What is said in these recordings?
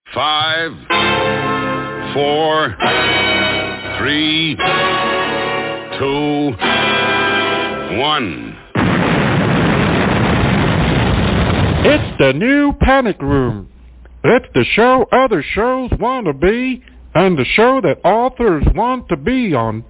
5, 4, 3, 2, 1. It's the new Panic Room. It's the show other shows want to be, and the show that authors want to be on.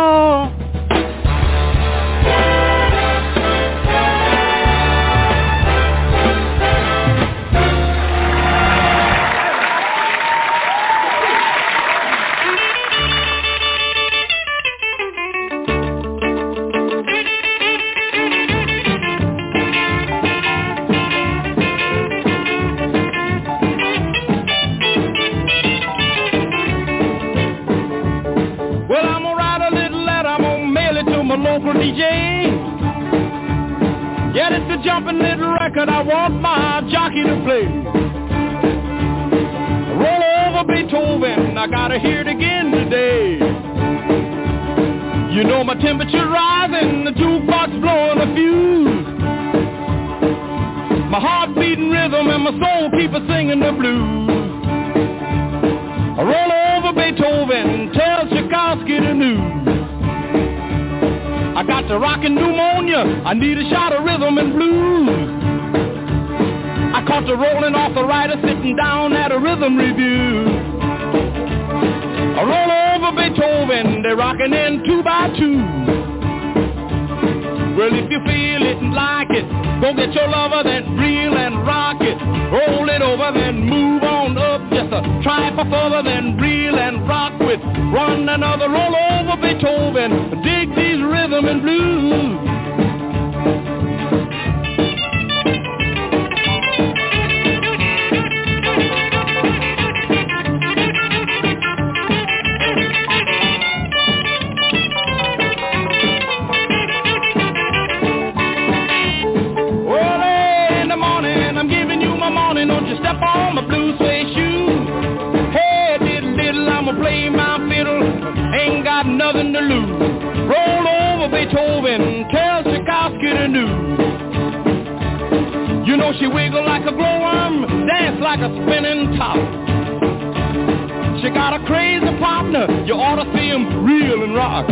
DJ. Yeah, it's a jumping little record I want my jockey to play. Roll over Beethoven, I gotta hear it again today. You know my temperature rising, the jukebox blowing a fuse. My heart beating rhythm and my soul keep a singing the blues. Roll over Beethoven, tell Tchaikovsky the news. I got the rockin' pneumonia, I need a shot of rhythm and blues. I caught the rolling arthritis sitting down at a rhythm review. I roll over Beethoven, they're rockin' in 2 by 2. Well, if you feel it and like it, go get your lover, then reel and rock it. Roll it over, then move on up, just a try for further, then reel and rock with one another. Roll over Beethoven, dig these rhythm and blues. Step on my blue suede shoe. Hey, diddle, I'ma play my fiddle. Ain't got nothing to lose. Roll over Beethoven, tell Tchaikovsky the news. You know she wiggle like a glowworm, dance like a spinning top. She got a crazy partner, you ought to see him reel and rock.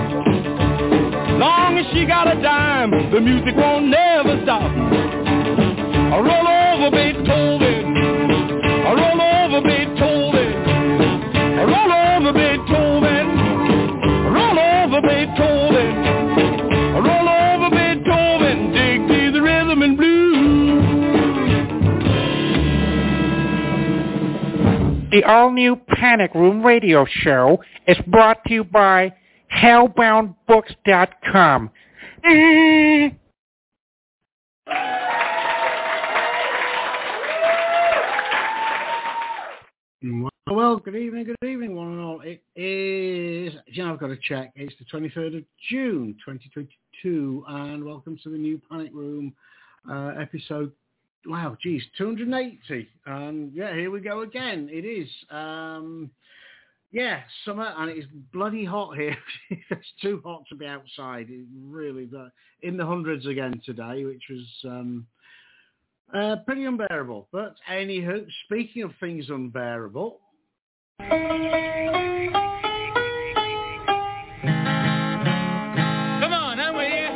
Long as she got a dime, the music won't never stop. I roll over Beethoven, I roll over Beethoven, I roll over Beethoven, I roll over Beethoven, I roll over Beethoven, dig these rhythm and blues. The all-new Panic Room radio show is brought to you by Hellboundbooks.com. Well, good evening, one and all. It is, I've got to check, it's the 23rd of June, 2022, and welcome to the new Panic Room episode, 280, and yeah, here we go again. It is, summer, and it is bloody hot here. It's too hot to be outside. It really, in the hundreds again today, which was pretty unbearable. But anywho, speaking of things unbearable, come on, I'm with you.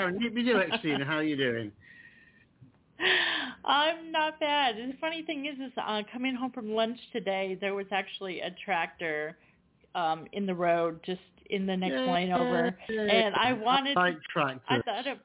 going? Nip me do it, Stina. How are you doing? I'm not bad. The funny thing is coming home from lunch today, there was actually a tractor in the road, just in the next lane over, and I wanted. I like tractors.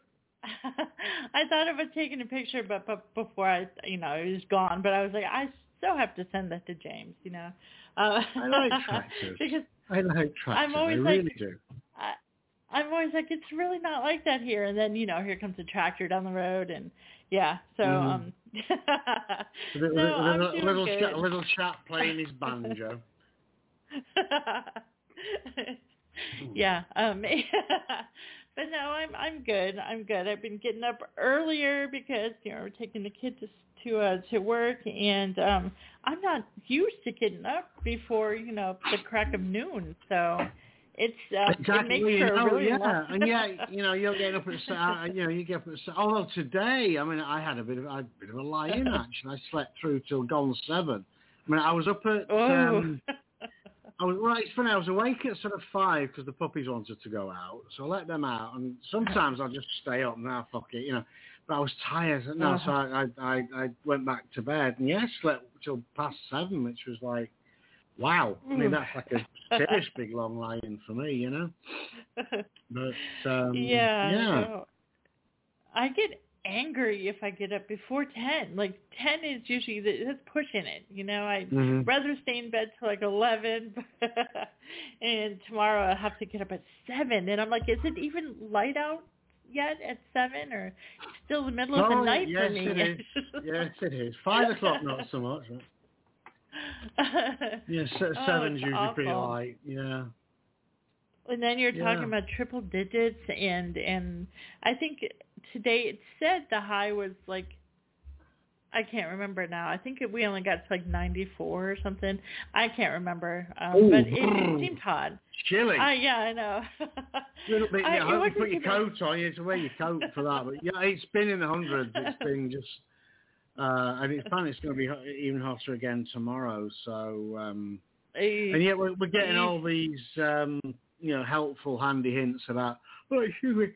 I thought about taking a picture, but before it was gone. But I was like, I still have to send that to James. I like tractors. Because I like tractors. I'm always I really do. I'm always like, it's really not like that here. And then here comes a tractor down the road, and yeah. So a little chap playing his banjo. Yeah. But no, I'm good. I've been getting up earlier because we're taking the kids to work, and I'm not used to getting up before the crack of noon. So it's exactly. It makes for really long. And you're getting up at you get up at. Although today, I mean, I had a bit of a lie-in actually. I slept through till gone 7. I mean, I was up at. It's funny, I was awake at sort of 5 because the puppies wanted to go out, so I let them out, and sometimes I'll just stay up, now fuck it, but I was tired, so I went back to bed, and slept till past 7, which was like, wow, I mean, that's like a serious big long lie-in for me, But, No. I get angry if I get up before 10. Like 10 is usually that's pushing it. I'd rather stay in bed till like 11, and tomorrow I'll have to get up at 7. And I'm like, is it even light out yet at 7, or still the middle of the night for me? It is. Yes, it is. 5 o'clock, not so much. Right? 7's usually awful. pretty light. Yeah. And then you're talking about triple digits, and I think today it said the high was like, I can't remember now. I think we only got to like 94 or something. I can't remember, but it seemed hot. Chilly. Yeah, I know. A little bit. I hope you put your coat on. You have to wear your coat for that. But it's been in the hundreds. It's been just, and it's apparently it's going to be even hotter again tomorrow. So, and yet we're getting all these. Helpful, handy hints about, excuse me,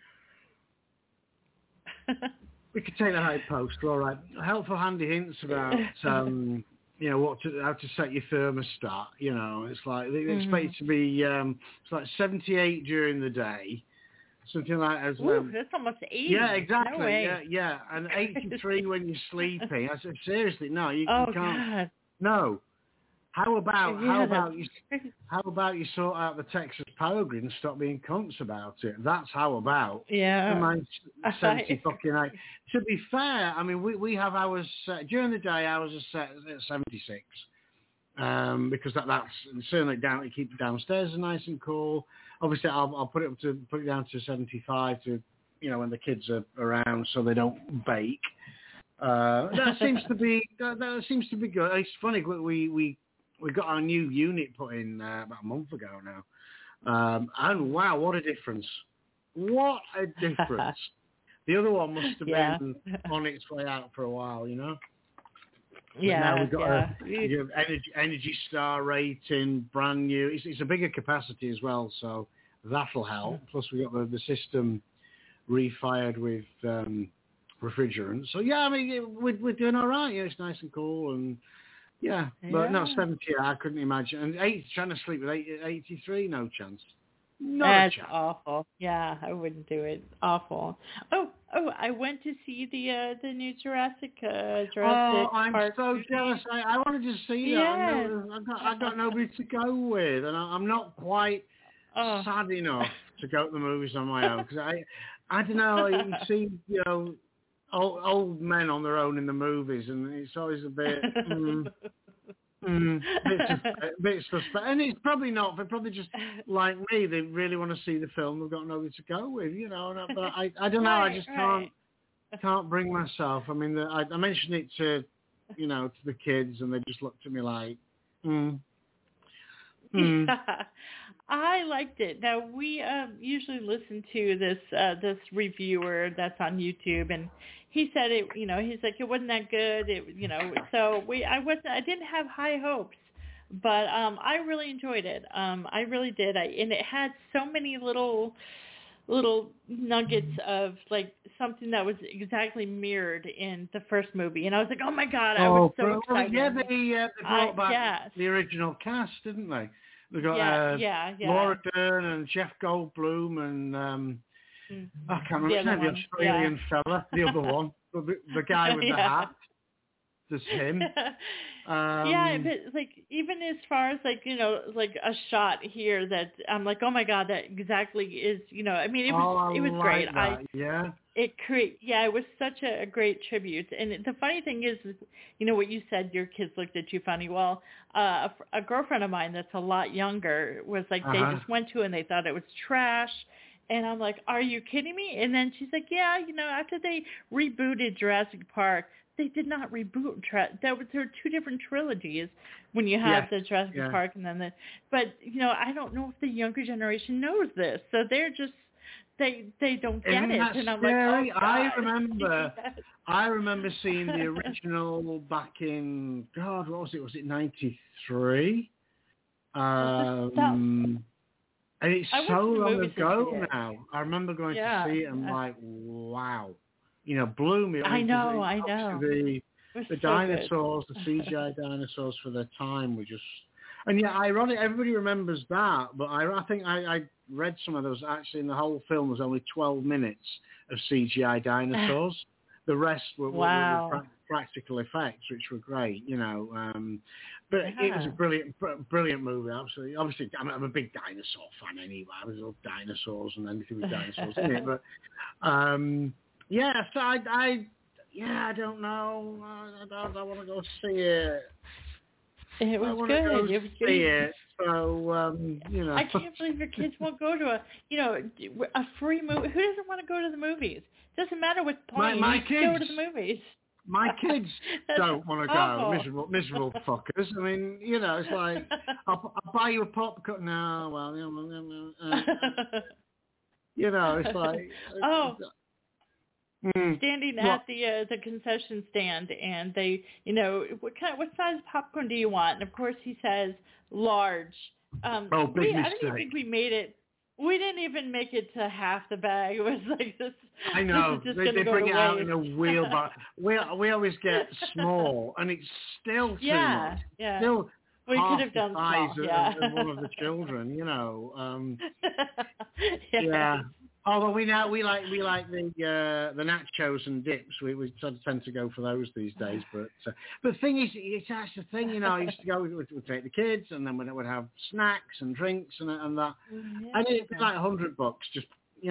we could take the high post, all right. Helpful, handy hints about, how to set your thermostat, it's like, they expect it to be, it's like 78 during the day, something like as well. That's almost 80. Yeah, exactly, no way. yeah, and 83 when you're sleeping. I said, seriously, no, you can't. God. No. How about you sort out the Texas power grid and stop being cunts about it? That's how about. Yeah. Mine's 70 fucking 8. To be fair, I mean, we have ours during the day. Ours are set at 76 because that's certainly down. It keeps downstairs nice and cool. Obviously, I'll put it down to 75 to when the kids are around so they don't bake. That seems to be good. It's funny we got our new unit put in about a month ago now. And wow, what a difference. What a difference. The other one must have been on its way out for a while, But now we've got a Energy Star rating, brand new. It's a bigger capacity as well, so that'll help. Plus we got the system refired with refrigerant. So I mean, we're doing all right. It's nice and cool and but no, 70, I couldn't imagine. And trying to sleep with 83, no chance. That's awful. Yeah, I wouldn't do it. Awful. Oh, I went to see the new Jurassic I'm Park. so jealous. I wanted to see that. I got nobody to go with, and I'm not quite sad enough to go to the movies on my own because I don't know. You see, old men on their own in the movies, and it's always a bit, bit suspect. And it's probably not. They're probably just like me. They really want to see the film. They've got nobody to go with, But I don't know. I just can't bring myself. I mean, I mentioned it to the kids, and they just looked at me like, I liked it. Now we usually listen to this reviewer that's on YouTube, and he said it. He's like it wasn't that good. So I didn't have high hopes, but I really enjoyed it. I really did. And it had so many little little nuggets of like something that was exactly mirrored in the first movie, and I was like, oh my god, I was so excited. Yeah, they brought back the original cast, didn't they? They got Laura Dern and Jeff Goldblum and I can't remember the Australian fella, the other one, the guy with the hat. That's him. But like even as far as like like a shot here that I'm like, oh my god, that exactly is I mean it was great. It was such a great tribute. And the funny thing is, what you said, your kids looked at you funny. Well, a girlfriend of mine that's a lot younger was like they just went to it and they thought it was trash. And I'm like, are you kidding me? And then she's like, yeah, after they rebooted Jurassic Park, they did not reboot. There were two different trilogies when you have the Jurassic Park and then but I don't know if the younger generation knows this. So they're just, they don't get it. And I'm like, oh, God. I remember seeing the original back in, God, what was it? Was it 93? And it's so long ago now. I remember going to see it and like, wow. Blew me. I know. The dinosaurs, the CGI dinosaurs for their time were just... And ironic, everybody remembers that, but I think I read some of those. Actually, in the whole film, was only 12 minutes of CGI dinosaurs. The rest were practical effects, which were great, But it was a brilliant movie, absolutely. Obviously, I'm a big dinosaur fan anyway. I love dinosaurs and anything with dinosaurs in it. But, so I don't know. I want to go see it. It was good. It was good. So, I can't believe your kids won't go to a free movie. Who doesn't want to go to the movies? Doesn't matter what point. My kids go to the movies. My kids don't want to go. Miserable fuckers. I mean, it's like, I'll buy you a popcorn. No, well, it's like... standing at the concession stand, and they, what size popcorn do you want? And of course he says large. Big I mistake. don't even think we made it. We didn't even make it to half the bag. It was like this. I know. This is they go bring it out waste. in a wheelbarrow. we always get small, and it's still too much. Yeah. Still we half could have done the size small. of one of the children. Yeah. Although we like the nachos and dips, we sort of tend to go for those these days. But the thing is, that's the thing, I used to go, we'd take the kids, and then we'd have snacks and drinks and that, and it'd be like $100, just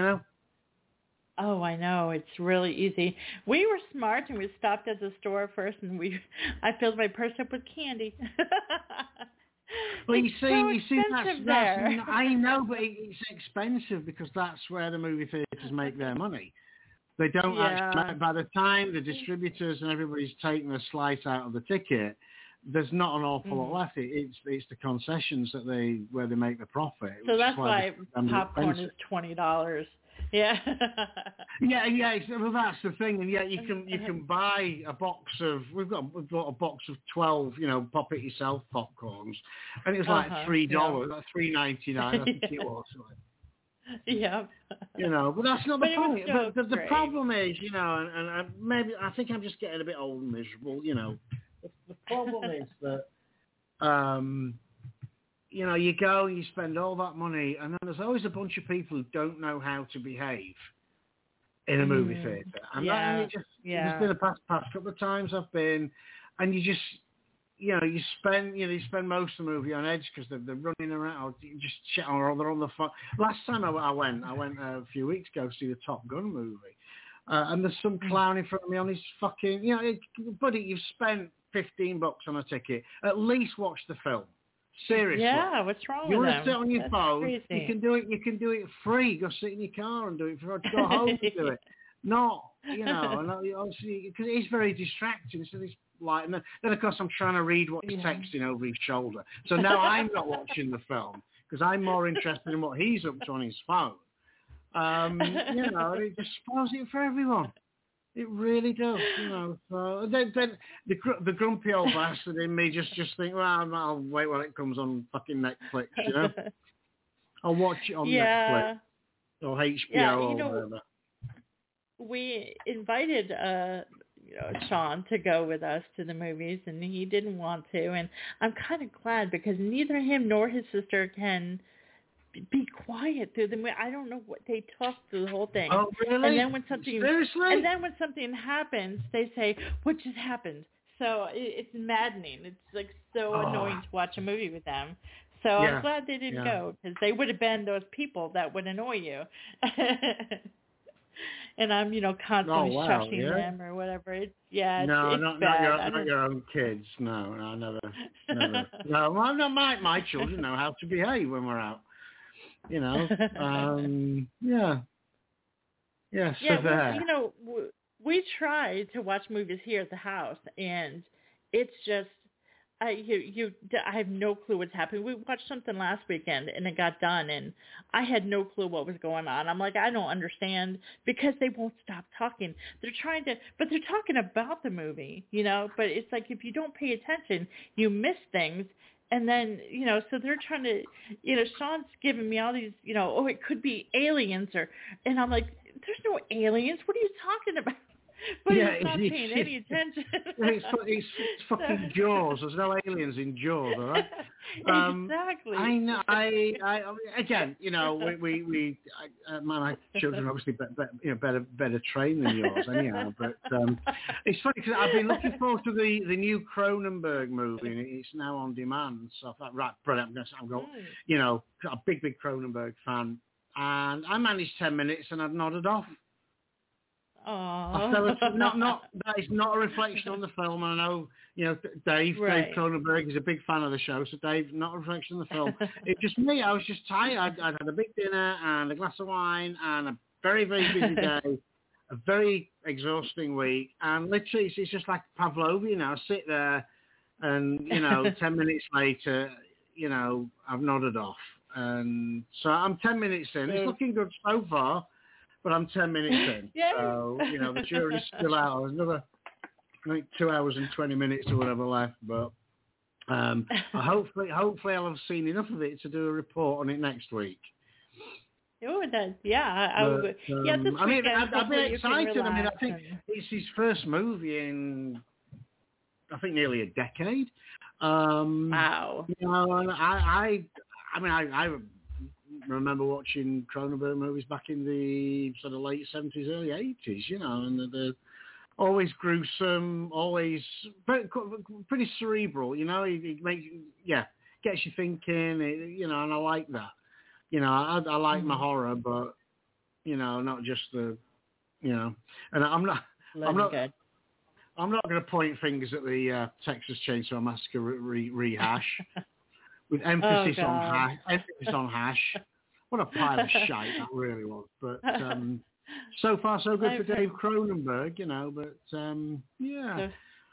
Oh, I know. It's really easy. We were smart, and we stopped at the store first, and I filled my purse up with candy. Well, you see, that's I know, but it's expensive because that's where the movie theaters make their money. They don't actually, by the time the distributors and everybody's taking a slice out of the ticket, there's not an awful lot left. It's the concessions where they make the profit. So that's why popcorn is $20. Yeah. yeah. Well, that's the thing, and you can buy a box of. We've got a box of 12, pop it yourself popcorns, and it was like $3, like $3.99. I think it was. Yeah. But that's not the point. But the problem is, and maybe I think I'm just getting a bit old and miserable. The problem is that. You go, you spend all that money, and then there's always a bunch of people who don't know how to behave in a movie theatre. And there's been a past couple of times I've been, and you just, you spend most of the movie on edge because they're running around, or you just chat, or they're on the phone. Last time I went a few weeks ago to see the Top Gun movie, and there's some clown in front of me on his fucking, buddy, you've spent $15 on a ticket. At least watch the film. Seriously. Yeah, what's wrong you with want to sit on your phone? Crazy. You can do it. You can do it free. Go sit in your car and do it. Go home and do it. Not, and obviously because it is very distracting. So it's like, and then of course I'm trying to read what he's texting over his shoulder. So now I'm not watching the film because I'm more interested in what he's up to on his phone. And it just spoils it for everyone. It really does, So then the grumpy old bastard in me just think, well, I'll wait while it comes on fucking Netflix, I'll watch it on Netflix. or HBO or whatever. We invited Sean to go with us to the movies, and he didn't want to. And I'm kind of glad because neither him nor his sister can be quiet through the movie. I don't know what they talk through the whole thing. Oh, really? And then when something Seriously? And then when something happens, they say, "What just happened?" So it's maddening. It's like so annoying to watch a movie with them. So I'm glad they didn't go because they would have been those people that would annoy you. And I'm, constantly shushing them or whatever. It's bad. Not your own kids. No, never. No, well, no, my children know how to behave when we're out. Yes. Well, we try to watch movies here at the house, and it's just I have no clue what's happening. We watched something last weekend, and it got done, and I had no clue what was going on. I'm like, I don't understand because they won't stop talking. They're talking about the movie, but it's like if you don't pay attention, you miss things. And then, so they're trying to, Sean's giving me all these, it could be aliens and I'm like, there's no aliens. What are you talking about? But he's not paying any attention. It's fucking Jaws. There's no aliens in Jaws, all right? Exactly. I know. I again, my children are obviously better trained than yours, anyhow. But it's funny because I've been looking forward to the new Cronenberg movie, and it's now on demand. So I thought, right, brilliant. I'm going, a big Cronenberg fan, and I managed 10 minutes, and I'd nodded off. So it's that is not a reflection on the film. I know, Dave Cronenberg is a big fan of the show, so Dave, not a reflection on the film. It's just me. I was just tired. I'd had a big dinner and a glass of wine and a very, very busy day, a very exhausting week, and literally it's just like Pavlovian. I sit there and, 10 minutes later, I've nodded off. And so I'm 10 minutes in. It's looking good so far. But I'm 10 minutes in, so, the jury's still out. There's another, 2 hours and 20 minutes or whatever left, but hopefully I'll have seen enough of it to do a report on it next week. Oh, that's, this weekend, I've been excited. I think it's his first movie in, I think, nearly a decade. Wow. And I remember watching Cronenberg movies back in the sort of late 70s, early 80s, and they're always gruesome, always pretty cerebral, he makes, gets you thinking, and I like that. I like my horror, but, not just the, and I'm not going to point fingers at the Texas Chainsaw Massacre rehash. With emphasis on hash. What a pile of shite that really was. But so far so good for Dave Cronenberg, but yeah.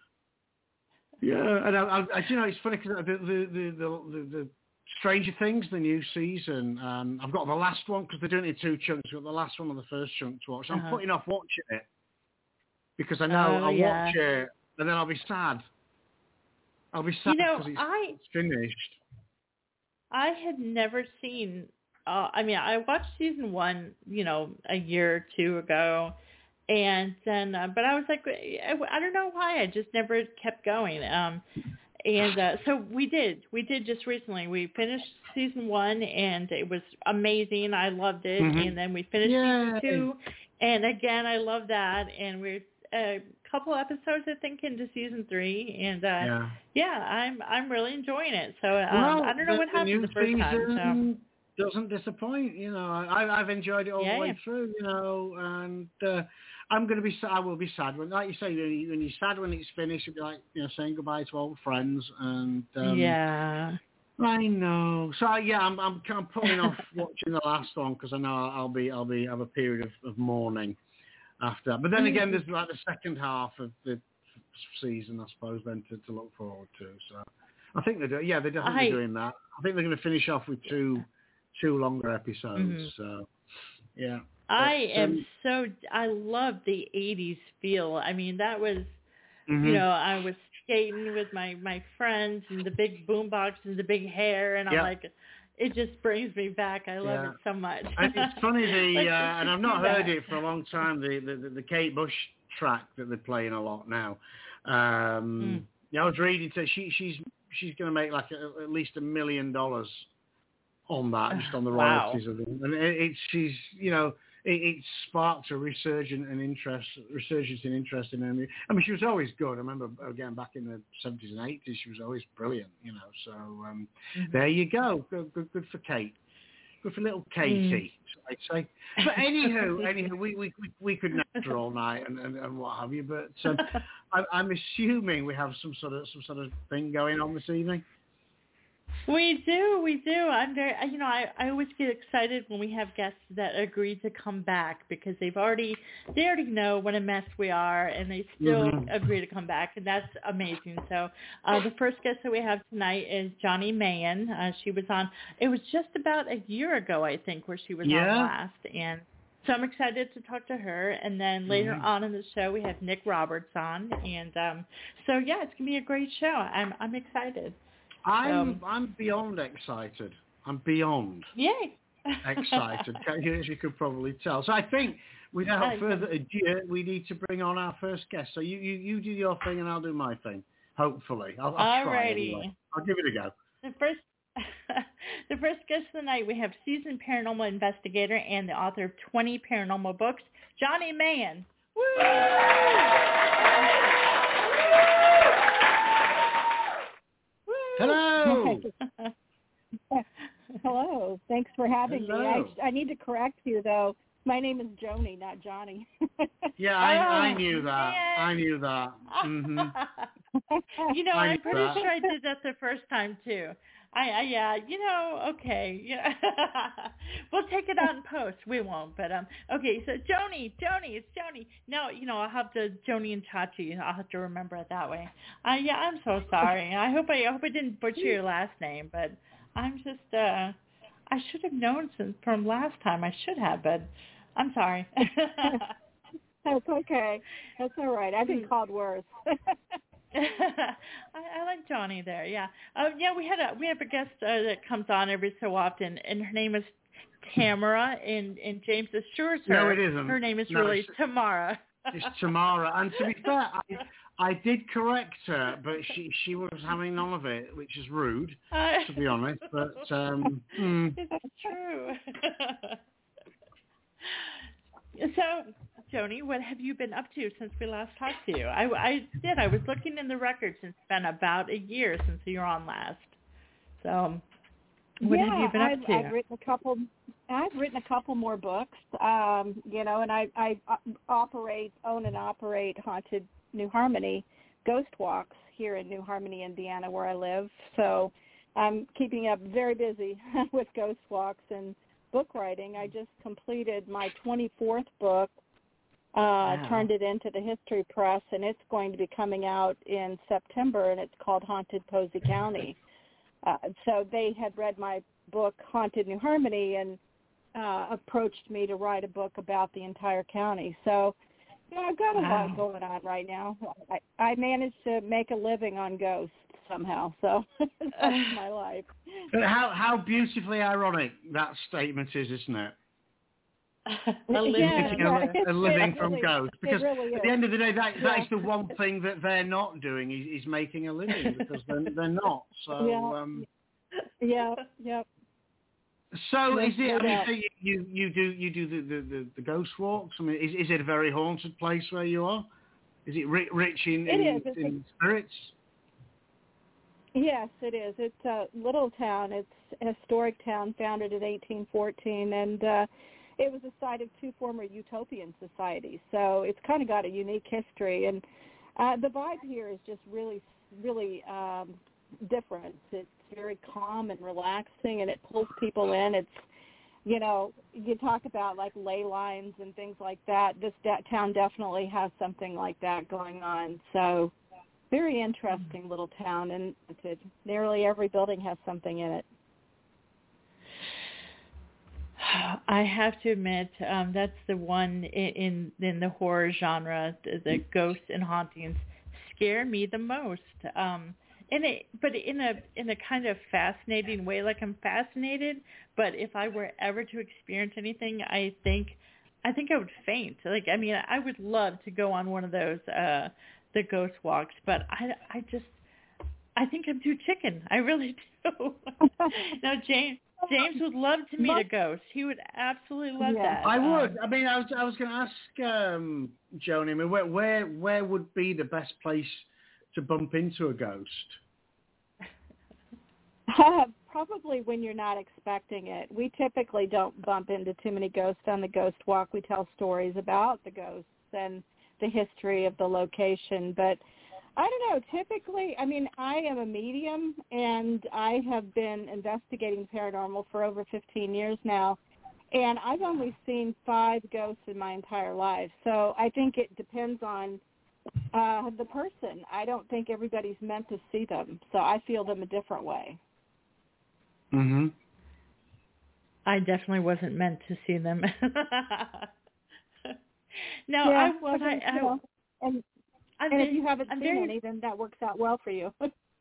And it's funny because the Stranger Things, the new season. I've got the last one because they're doing it in two chunks. I've got the last one and the first chunk to watch. I'm putting off watching it because I know I'll watch it and then I'll be sad. I'll be sad because it's finished. I had never seen, I watched season 1, a year or two ago, and then, but I was like, I don't know why, I just never kept going. So we did just recently. We finished season 1, and it was amazing. I loved it, and then we finished season 2, and again, I loved that, and we're a couple episodes, I think, into season 3, and I'm really enjoying it. So I don't know what happened the first time. So. Doesn't disappoint, I've enjoyed it all the way through, and I'm going to be sad. I will be sad when, like you say, when you're sad when it's finished, you'll be like, saying goodbye to old friends, and I know. So I'm putting off watching the last one because I know I'll have a period of mourning after that. But then again, there's like the second half of the season, I suppose, then to look forward to. So I think they're definitely doing that. I think they're going to finish off with two longer episodes. So yeah. I love the 80s feel. I mean, that was, I was skating with my friends and the big boombox and the big hair, and I'm like, it just brings me back. I love it so much. And it's funny, and I've not heard it for a long time, the Kate Bush track that they're playing a lot now. I was reading that she's going to make like at least $1 million on that, just on the royalties of it. And it sparked a resurgence in interest in her. I mean, she was always good. I remember, again, back in the 70s and 80s, she was always brilliant, So there you go. Good for Kate. Good for little Katie, I'd say. But anywho, we could natter all night and what have you. But I'm assuming we have some sort of thing going on this evening. We do. I'm very, I always get excited when we have guests that agree to come back because they already know what a mess we are, and they still agree to come back, and that's amazing. So the first guest that we have tonight is Johnny Mayen. She was on. It was just about a year ago, I think, where she was on last, and so I'm excited to talk to her. And then later on in the show, we have Nick Roberts on, and so yeah, it's gonna be a great show. I'm excited. I'm beyond excited. I'm beyond excited, as you could probably tell. So I think, without further ado, we need to bring on our first guest. So you do your thing and I'll do my thing. Hopefully, I'll try anyway. I'll give it a go. The first guest of the night, we have seasoned paranormal investigator and the author of 20 paranormal books, Johnny Mayen. Woo! Hello. Hello. Thanks for having me. I need to correct you, though. My name is Joni, not Johnny. Yeah, I knew that. Man. I knew that. Mm-hmm. I'm pretty sure I did that the first time, too. Okay. Yeah. We'll take it out in post. We won't, but okay. So Joni, it's Joni. No, I'll have to Joni and Chachi. I'll have to remember it that way. I'm so sorry. I hope I didn't butcher your last name, but I'm just I should have known from last time. I should have, but I'm sorry. That's okay. That's all right. I've been called worse. I like Johnny there. Yeah. We have a guest that comes on every so often, and her name is Tamara, and James assures her. No, it isn't. Her name is really Tamara. It's Tamara, and to be fair, I did correct her, but she was having none of it, which is rude, to be honest. But it's true. So, Joni, what have you been up to since we last talked to you? I was looking in the records, and it's been about a year since you were on last. So, what have you been up to? I've written a couple more books, and I own and operate Haunted New Harmony Ghost Walks here in New Harmony, Indiana, where I live. So I'm keeping up very busy with Ghost Walks and book writing. I just completed my 24th book, turned it into the History Press, and it's going to be coming out in September, and it's called Haunted Posey County. So they had read my book, Haunted New Harmony, and approached me to write a book about the entire county. So I've got a lot going on right now. I managed to make a living on ghosts somehow, so that's my life. But how beautifully ironic that statement is, isn't it? A living from ghosts. Because really at the end of the day, that is the one thing that they're not doing is making a living, because they're not. So yeah. So is it? I mean, so you do the ghost walks? I mean, is it a very haunted place where you are? Is it rich in spirits? Yes, it is. It's a little town. It's a historic town founded in 1814, and it was a site of two former utopian societies. So it's kind of got a unique history, and the vibe here is just really, really different. It's very calm and relaxing, and it pulls people in. It's, you talk about like ley lines and things like that. This town definitely has something like that going on. So very interesting little town, and nearly every building has something in it. I have to admit, that's the one in the horror genre, the ghosts and hauntings scare me the most. but in a kind of fascinating way. Like, I'm fascinated, but if I were ever to experience anything, I think I would faint. Like, I mean, I would love to go on one of those the ghost walks, but I think I'm too chicken. I really do. Now, James would love to meet a ghost. He would absolutely love that. I would. I mean, I was going to ask Joni, I mean, where would be the best place to bump into a ghost? Probably when you're not expecting it. We typically don't bump into too many ghosts on the ghost walk. We tell stories about the ghosts and the history of the location, but I don't know. Typically, I mean, I am a medium, and I have been investigating paranormal for over 15 years now, and I've only seen 5 ghosts in my entire life. So I think it depends on the person. I don't think everybody's meant to see them, so I feel them a different way. Mm-hmm. I definitely wasn't meant to see them. Now, yeah, and if you haven't seen any, then that works out well for you.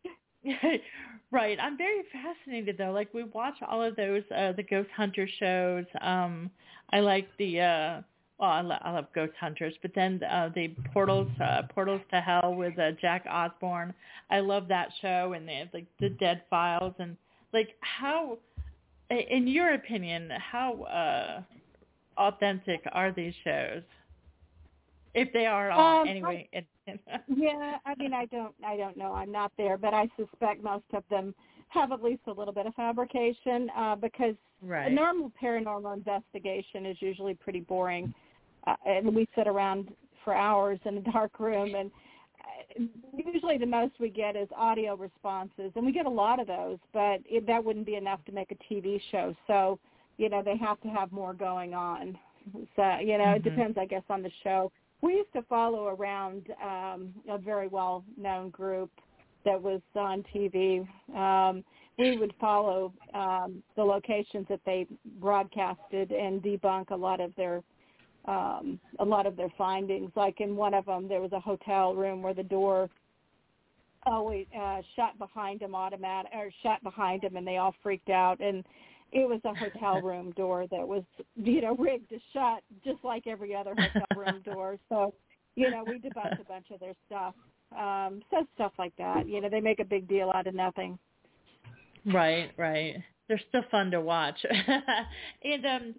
Right. I'm very fascinated, though. Like, we watch all of those, the Ghost Hunter shows. I like I love Ghost Hunters, but then the Portals to Hell with Jack Osborne. I love that show, and they have, like, the Dead Files. And, like, how, in your opinion, how authentic are these shows? If they are at all, anyway. Yeah, I mean, I don't know. I'm not there, but I suspect most of them have at least a little bit of fabrication because a normal paranormal investigation is usually pretty boring. And we sit around for hours in a dark room, and usually the most we get is audio responses, and we get a lot of those, but that wouldn't be enough to make a TV show. So, they have to have more going on. So, it depends, I guess, on the show. We used to follow around a very well-known group that was on TV. We would follow the locations that they broadcasted and debunk a lot of their findings. Like in one of them, there was a hotel room where the door always shut behind them and they all freaked out. And it was a hotel room door that was, rigged to shut, just like every other hotel room door. So, we debunked a bunch of their stuff. So stuff like that. They make a big deal out of nothing. Right. They're still fun to watch. And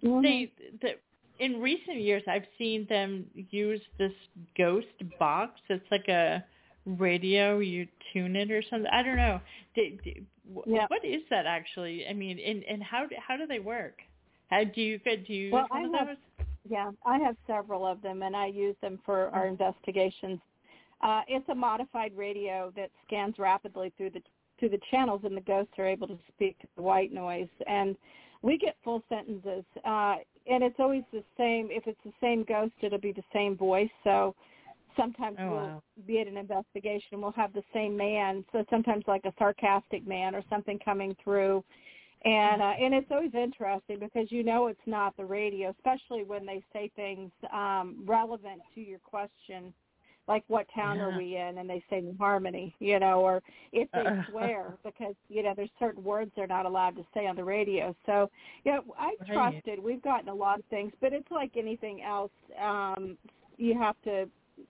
in recent years, I've seen them use this ghost box. It's like a radio, you tune it or something. I don't know. What is that actually? I mean, and how do they work? Do you use one of those? Yeah, I have several of them, and I use them for our investigations. It's a modified radio that scans rapidly through the channels, and the ghosts are able to speak the white noise. And we get full sentences, and it's always the same. If it's the same ghost, it'll be the same voice. So sometimes we'll be at an investigation, we'll have the same man. So sometimes like a sarcastic man or something coming through. And it's always interesting because it's not the radio, especially when they say things relevant to your question, like what town are we in, and they say New Harmony, or if they swear because, there's certain words they're not allowed to say on the radio. So, I've trusted. We've gotten a lot of things, but it's like anything else. You have to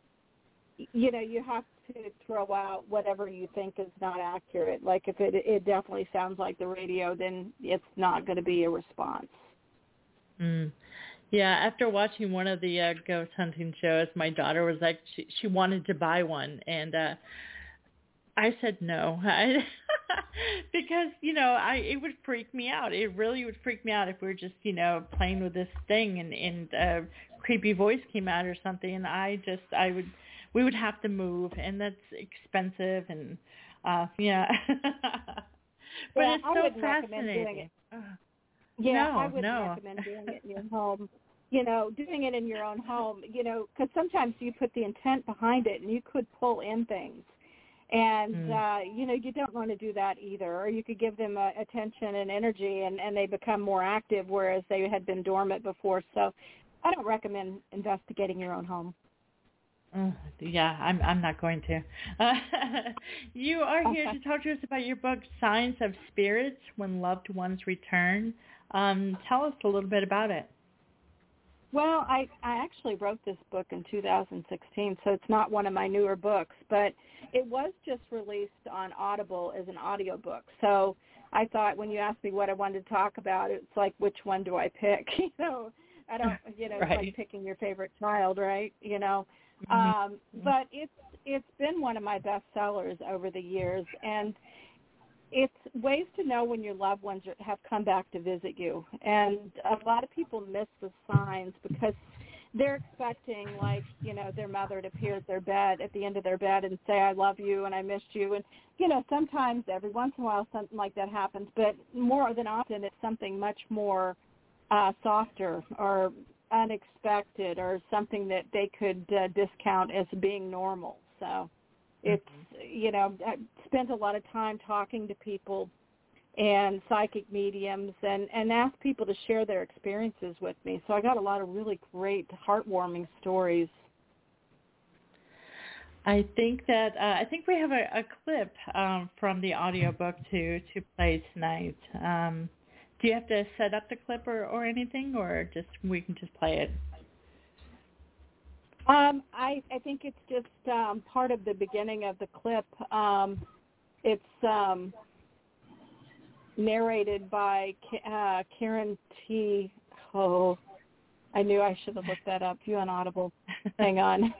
throw out whatever you think is not accurate. Like if it definitely sounds like the radio, then it's not going to be a response. Yeah, after watching one of the ghost hunting shows, my daughter was like, she wanted to buy one, and I said no, because it would freak me out. It really would freak me out if we were just playing with this thing and a creepy voice came out or something, and we would have to move, and that's expensive, and but it's so fascinating. I wouldn't recommend doing it in your home. Doing it in your own home, because sometimes you put the intent behind it, and you could pull in things. And, you don't want to do that either. Or you could give them attention and energy, and they become more active, whereas they had been dormant before. So I don't recommend investigating your own home. Yeah, I'm not going to. You are here to talk to us about your book, Signs of Spirits, When Loved Ones Return. Tell us a little bit about it. Well, I actually wrote this book in 2016, so it's not one of my newer books, but it was just released on Audible as an audiobook. So I thought when you asked me what I wanted to talk about, it's like, which one do I pick? I don't, it's like picking your favorite child, right? Mm-hmm. But it's been one of my best sellers over the years, and it's ways to know when your loved ones have come back to visit you. And a lot of people miss the signs because they're expecting, like, their mother to appear at the end of their bed and say, I love you and I missed you. And, sometimes every once in a while something like that happens, but more than often it's something much more softer or unexpected or something that they could discount as being normal. So it's, I spent a lot of time talking to people and psychic mediums and asked people to share their experiences with me. So I got a lot of really great, heartwarming stories. I think we have a clip from the audiobook to play tonight. Do you have to set up the clip or anything, or we can just play it? I think it's just part of the beginning of the clip. It's narrated by Karen T. Oh, I knew I should have looked that up. You on Audible. Hang on.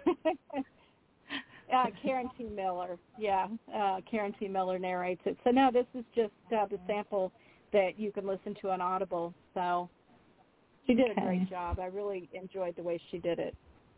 Karen T. Miller. Yeah, Karen T. Miller narrates it. So, no, this is just the sample that you can listen to on Audible. So she did a great job. I really enjoyed the way she did it.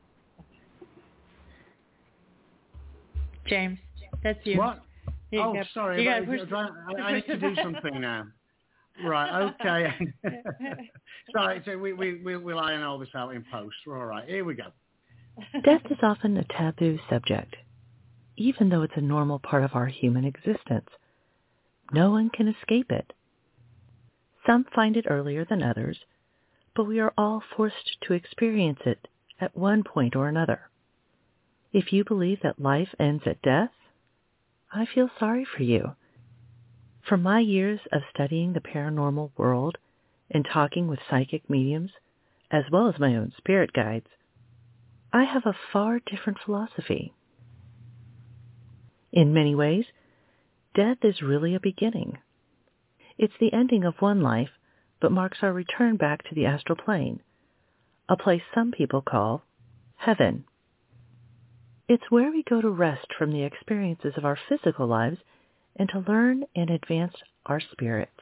James, that's you. What? Sorry. I need to do something now. Right, okay. Sorry, so we'll iron all this out in post. All right, here we go. Death is often a taboo subject, even though it's a normal part of our human existence. No one can escape it. Some find it earlier than others, but we are all forced to experience it at one point or another. If you believe that life ends at death, I feel sorry for you. From my years of studying the paranormal world and talking with psychic mediums, as well as my own spirit guides, I have a far different philosophy. In many ways, death is really a beginning. It's the ending of one life, but marks our return back to the astral plane, a place some people call heaven. It's where we go to rest from the experiences of our physical lives and to learn and advance our spirits.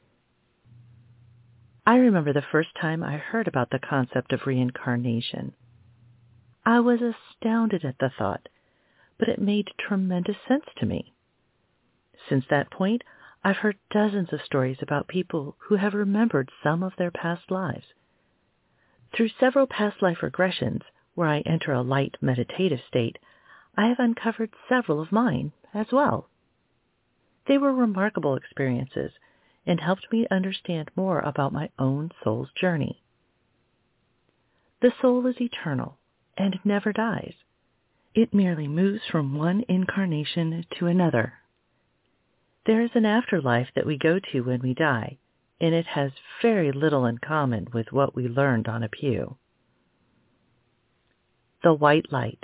I remember the first time I heard about the concept of reincarnation. I was astounded at the thought, but it made tremendous sense to me. Since that point, I've heard dozens of stories about people who have remembered some of their past lives. Through several past life regressions, where I enter a light meditative state, I have uncovered several of mine as well. They were remarkable experiences and helped me understand more about my own soul's journey. The soul is eternal and never dies. It merely moves from one incarnation to another. There is an afterlife that we go to when we die, and it has very little in common with what we learned on a pew. The white light.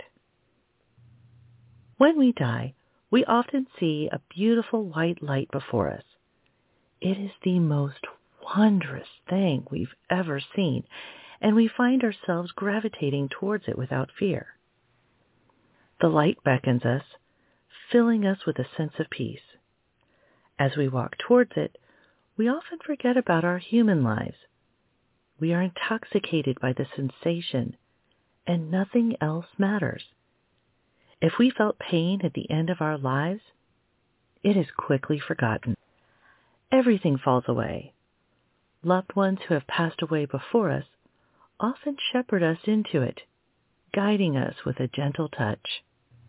When we die, we often see a beautiful white light before us. It is the most wondrous thing we've ever seen, and we find ourselves gravitating towards it without fear. The light beckons us, filling us with a sense of peace. As we walk towards it, we often forget about our human lives. We are intoxicated by the sensation, and nothing else matters. If we felt pain at the end of our lives, it is quickly forgotten. Everything falls away. Loved ones who have passed away before us often shepherd us into it, guiding us with a gentle touch.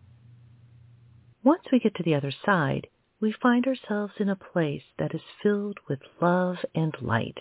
Once we get to the other side, we find ourselves in a place that is filled with love and light.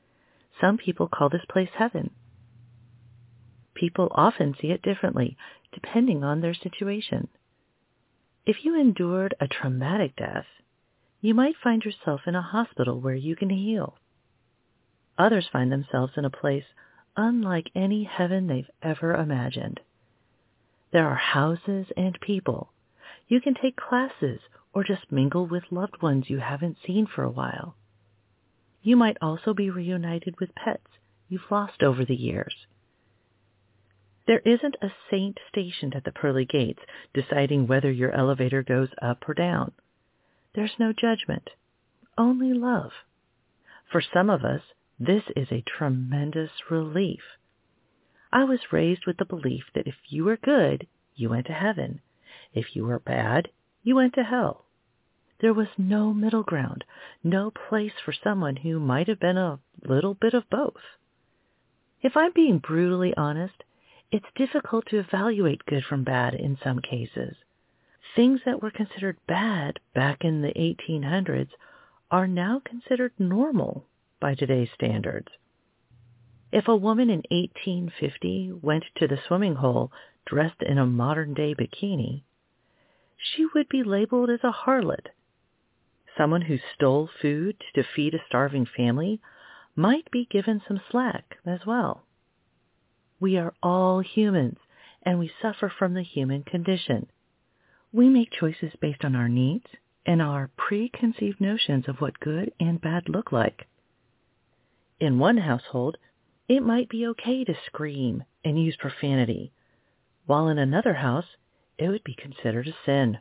Some people call this place heaven. People often see it differently, depending on their situation. If you endured a traumatic death, you might find yourself in a hospital where you can heal. Others find themselves in a place unlike any heaven they've ever imagined. There are houses and people. You can take classes or just mingle with loved ones you haven't seen for a while. You might also be reunited with pets you've lost over the years. There isn't a saint stationed at the pearly gates deciding whether your elevator goes up or down. There's no judgment, only love. For some of us, this is a tremendous relief. I was raised with the belief that if you were good, you went to heaven. If you were bad, you went to hell. There was no middle ground, no place for someone who might have been a little bit of both. If I'm being brutally honest, it's difficult to evaluate good from bad in some cases. Things that were considered bad back in the 1800s are now considered normal by today's standards. If a woman in 1850 went to the swimming hole dressed in a modern-day bikini, she would be labeled as a harlot. Someone who stole food to feed a starving family might be given some slack as well. We are all humans, and we suffer from the human condition. We make choices based on our needs and our preconceived notions of what good and bad look like. In one household, it might be okay to scream and use profanity, while in another house, it would be considered a sin.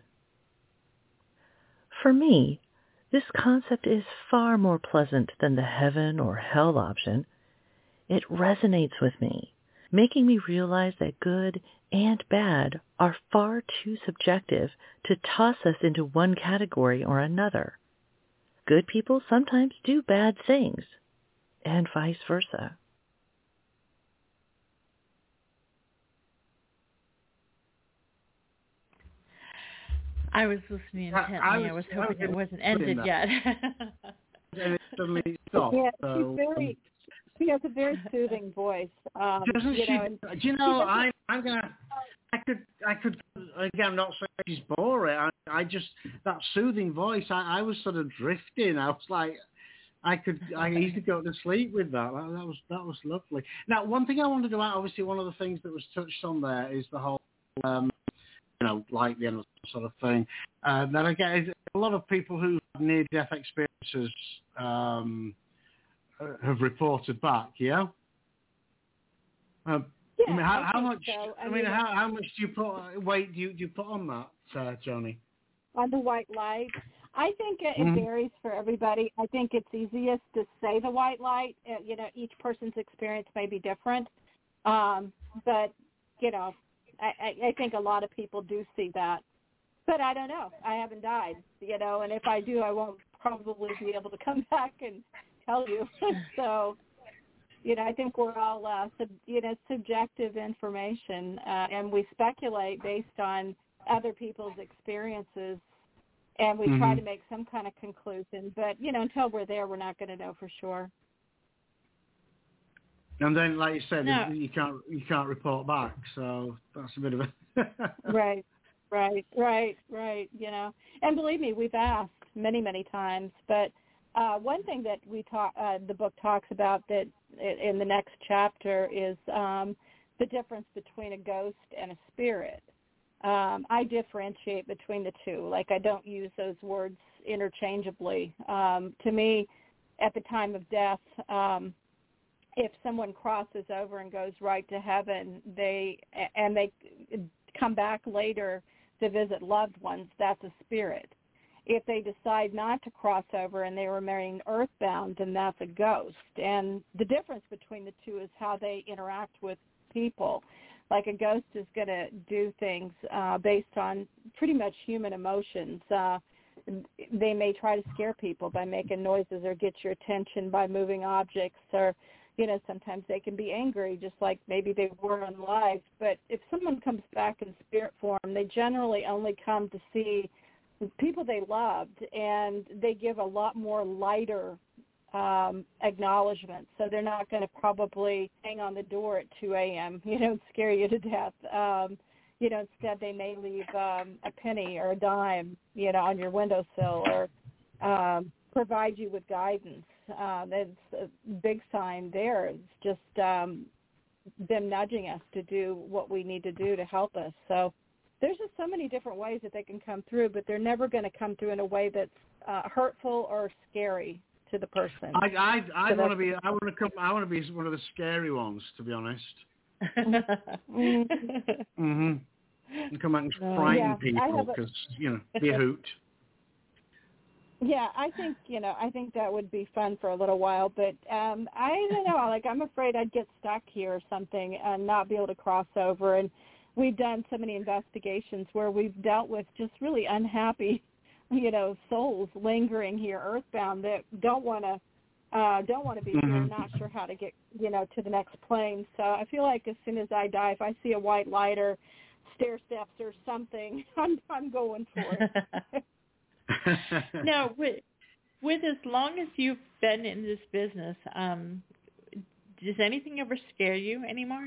For me, this concept is far more pleasant than the heaven or hell option. It resonates with me, making me realize that good and bad are far too subjective to toss us into one category or another. Good people sometimes do bad things, and vice versa. I was listening intently. I was hoping it wasn't ended yet. And it suddenly stopped. Yeah, so, she has a very soothing voice. Doesn't she? Do you know? I'm gonna. I could. Again, I'm not saying she's boring. I just that soothing voice. I was sort of drifting. I was like, I easily go to sleep with that. That was lovely. Now, one thing I wanted to add. Obviously, one of the things that was touched on there is the whole. Like the end sort of thing. Then again, a lot of people who have near-death experiences have reported back. Yeah. Yeah. I mean, how much? So. How much do you put weight? Do you put on that, Joni? On the white light, I think it varies for everybody. I think it's easiest to say the white light. Each person's experience may be different, but I think a lot of people do see that. But I don't know. I haven't died, and if I do, I won't probably be able to come back and tell you. So, I think we're all, subjective information, and we speculate based on other people's experiences, and we try to make some kind of conclusion. But, until we're there, we're not going to know for sure. And then, like you said, you can't report back, so that's a bit of a Right. And believe me, we've asked many times. But one thing that the book talks about that in the next chapter is the difference between a ghost and a spirit. I differentiate between the two. Like, I don't use those words interchangeably. To me, at the time of death. If someone crosses over and goes right to heaven, they come back later to visit loved ones, that's a spirit. If they decide not to cross over and they remain earthbound, then that's a ghost. And the difference between the two is how they interact with people. Like, a ghost is going to do things based on pretty much human emotions. They may try to scare people by making noises or get your attention by moving objects, or sometimes they can be angry, just like maybe they were on live. But if someone comes back in spirit form, they generally only come to see people they loved, and they give a lot more lighter acknowledgement. So they're not going to probably hang on the door at 2 a.m., scare you to death. instead they may leave a penny or a dime, on your windowsill, or provide you with guidance. That's a big sign there. It's just them nudging us to do what we need to do to help us. So there's just so many different ways that they can come through, but they're never going to come through in a way that's hurtful or scary to the person. I want to be one of the scary ones, to be honest. Mm-hmm. And come out and frighten people because be a hoot. Yeah, I think that would be fun for a little while, but I don't know. Like, I'm afraid I'd get stuck here or something and not be able to cross over. And we've done so many investigations where we've dealt with just really unhappy, souls lingering here earthbound that don't want to be here, not sure how to get, to the next plane. So I feel like as soon as I die, if I see a white light or stair steps or something, I'm going for it. Now, with as long as you've been in this business, does anything ever scare you anymore?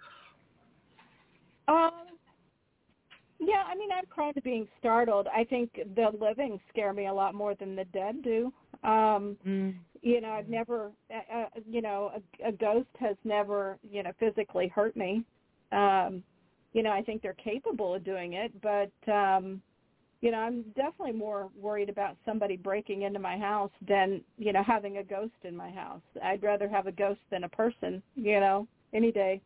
Yeah, I mean, I'm prone to being startled. I think the living scare me a lot more than the dead do. I've never, a ghost has never, physically hurt me. I think they're capable of doing it, but, I'm definitely more worried about somebody breaking into my house than, having a ghost in my house. I'd rather have a ghost than a person, any day.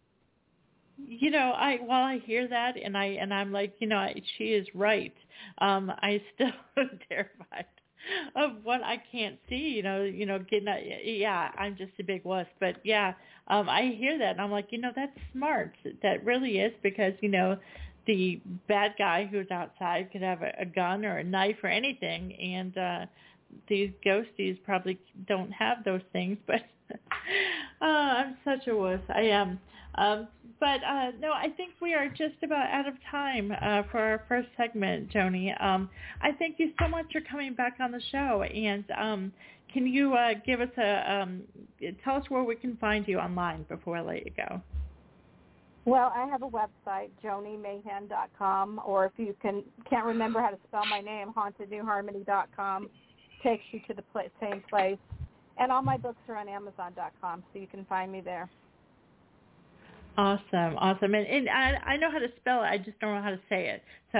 I hear that and I'm like, she is right. I still am terrified of what I can't see, I'm just a big wuss, but I hear that and I'm like, that's smart. That really is, because, the bad guy who's outside could have a gun or a knife or anything, and these ghosties probably don't have those things, but I'm such a wuss. I am. No, I think we are just about out of time for our first segment, Joni. I thank you so much for coming back on the show, and can you give us tell us where we can find you online before I let you go? Well, I have a website, JoniMahan.com, or if you can't remember how to spell my name, HauntedNewHarmony.com takes you to the same place. And all my books are on Amazon.com, so you can find me there. Awesome. And I know how to spell it, I just don't know how to say it. So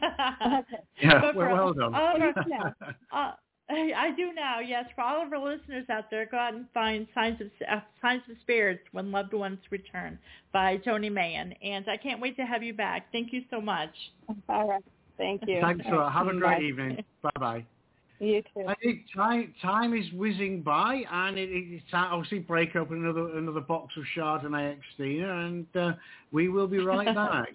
well done. I do now, yes. For all of our listeners out there, go out and find Signs of Spirits When Loved Ones Return by Joni Mahan. And I can't wait to have you back. Thank you so much. All right. Thank you. Thanks a lot. Have a great evening. Bye-bye. You too. I think time is whizzing by, and it's time, obviously, break open another box of Chardonnay Xtina, and we will be right back.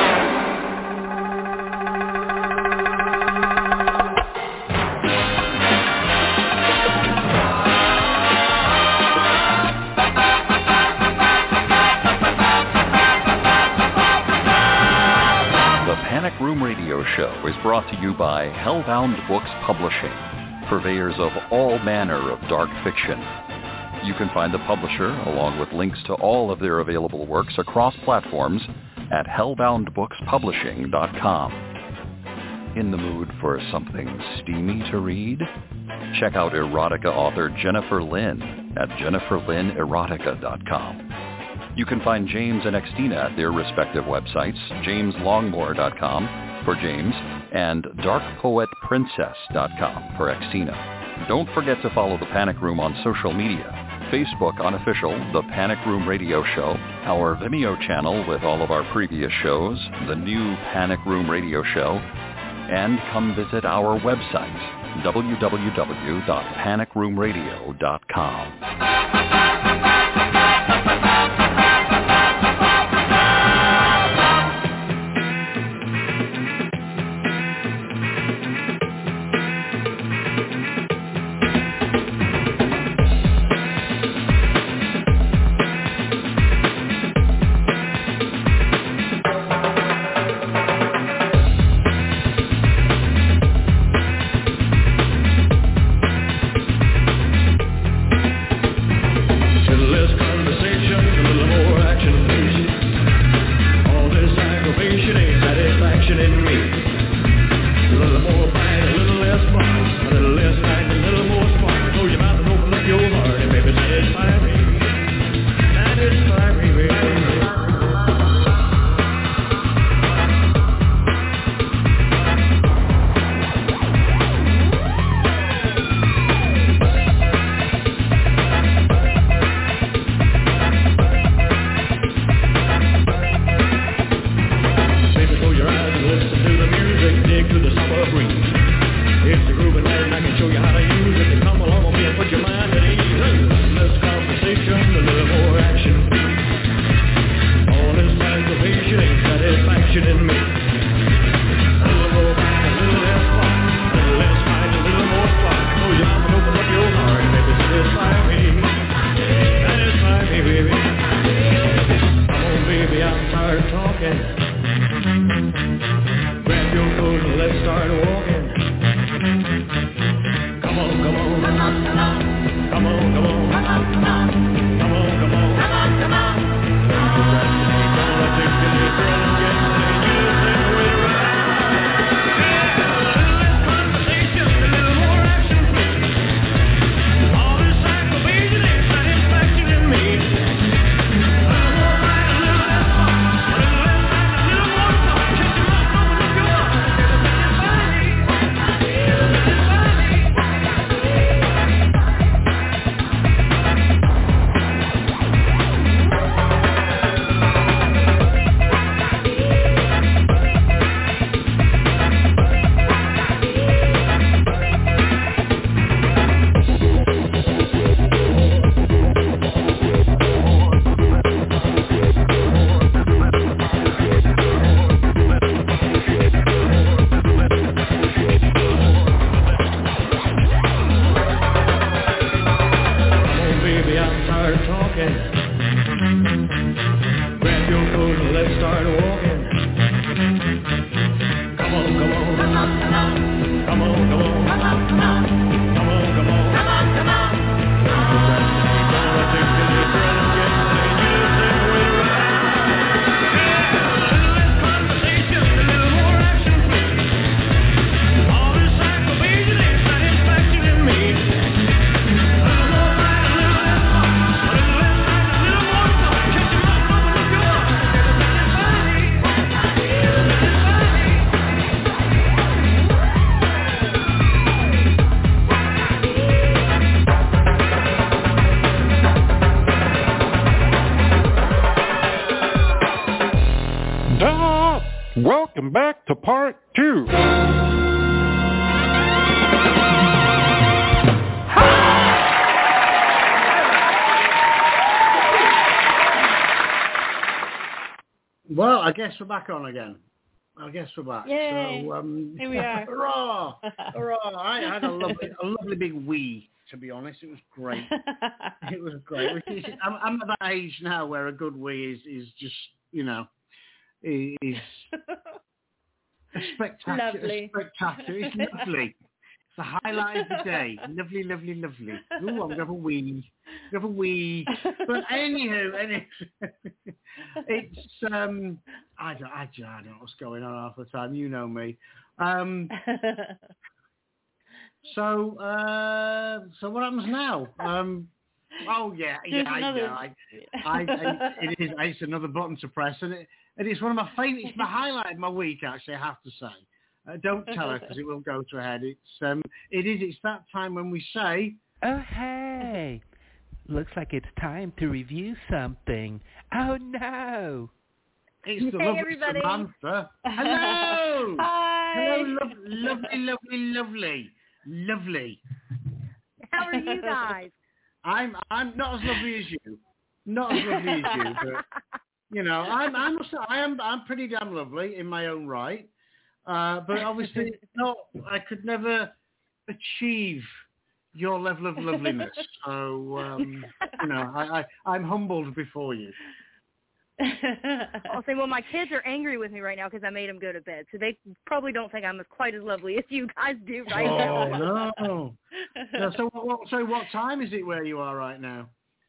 Panic Room Radio Show is brought to you by Hellbound Books Publishing, purveyors of all manner of dark fiction. You can find the publisher, along with links to all of their available works across platforms, at hellboundbookspublishing.com. In the mood for something steamy to read? Check out erotica author Jennifer Lynn at jenniferlynnerotica.com. You can find James and Xtina at their respective websites, jameslongmore.com for James and darkpoetprincess.com for Xtina. Don't forget to follow The Panic Room on social media. Facebook unofficial, The Panic Room Radio Show, our Vimeo channel with all of our previous shows, the new Panic Room Radio Show, and come visit our website, www.panicroomradio.com. talking. Grab your coat and let's start walking. Come on, come on. Come on, come on. Come on, come on. Come on, come on. Come on, come on. Come on, come on. Welcome back to part 2. Well, I guess we're back on again. I guess we're back. Yay. So, here we are. Hurrah! Hurrah! I had a lovely big wee, to be honest. It was great. It was great. I'm at that age now where a good wee is just, you know, is a spectacular. Lovely. It's lovely. It's the highlight of the day. Lovely, lovely, lovely. Ooh, I'm going to have a wee. But anywho, it's I don't know what's going on half the time. You know me. So what happens now? It's another button to press, and it's one of my favourite. It's my highlight of my week, actually. I have to say. Don't tell her because it will go to her head. It's that time when we say, "Oh hey, looks like it's time to review something." Oh no! It's the lovely everybody. Samantha. Hello. Hi. Hello, lovely. How are you guys? I'm not as lovely as you. But you know, I'm pretty damn lovely in my own right. But obviously, I could never achieve your level of loveliness. So, you know, I'm humbled before you. I'll say, well, my kids are angry with me right now because I made them go to bed, so they probably don't think I'm quite as lovely as you guys do right now. Oh no! So what time is it where you are right now?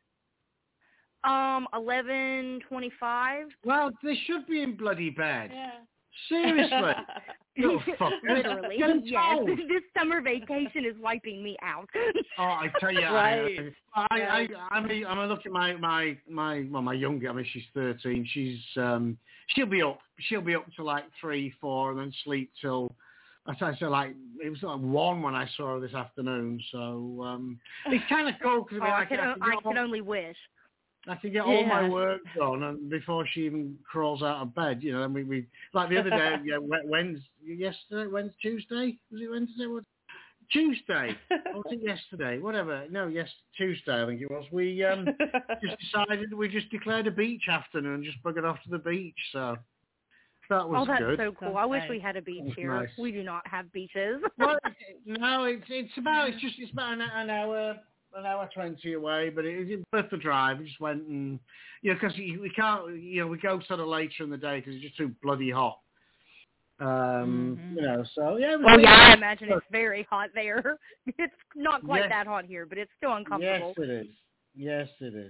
11:25. Well, they should be in bloody bed. Yeah. Seriously. Little fuckers. Literally, yes. This summer vacation is wiping me out. Oh, I tell you, Right. I look at my younger. I mean, she's 13. She'll be up to like 3, 4, and then sleep till. I say like it was like 1 when I saw her this afternoon. So it's kind of cool because I can only wish. I can get all my work done and before she even crawls out of bed, you know. And we like the other day, Tuesday? Was it Wednesday? Tuesday? Or was it yesterday? Whatever. No, Tuesday I think it was. We just decided we just declared a beach afternoon and just buggered off to the beach. So that was that's good. So cool. That's I wish nice. we had a beach here. Nice. We do not have beaches. Well, no, it's about an hour. An hour 20 away, but it was worth the drive. We just went and, you know, because we can't, you know, we go sort of later in the day because it's just too bloody hot. You know, so yeah. I imagine it's very hot there. It's not quite that hot here, but it's still uncomfortable. Yes, it is.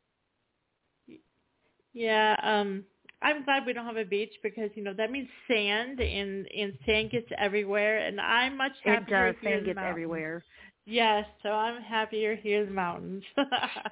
Yeah, I'm glad we don't have a beach because, you know, that means sand and sand gets everywhere, and I'm much happier It does. here Sand in the gets mountains. everywhere. Yes, so I'm happier here in the mountains. But,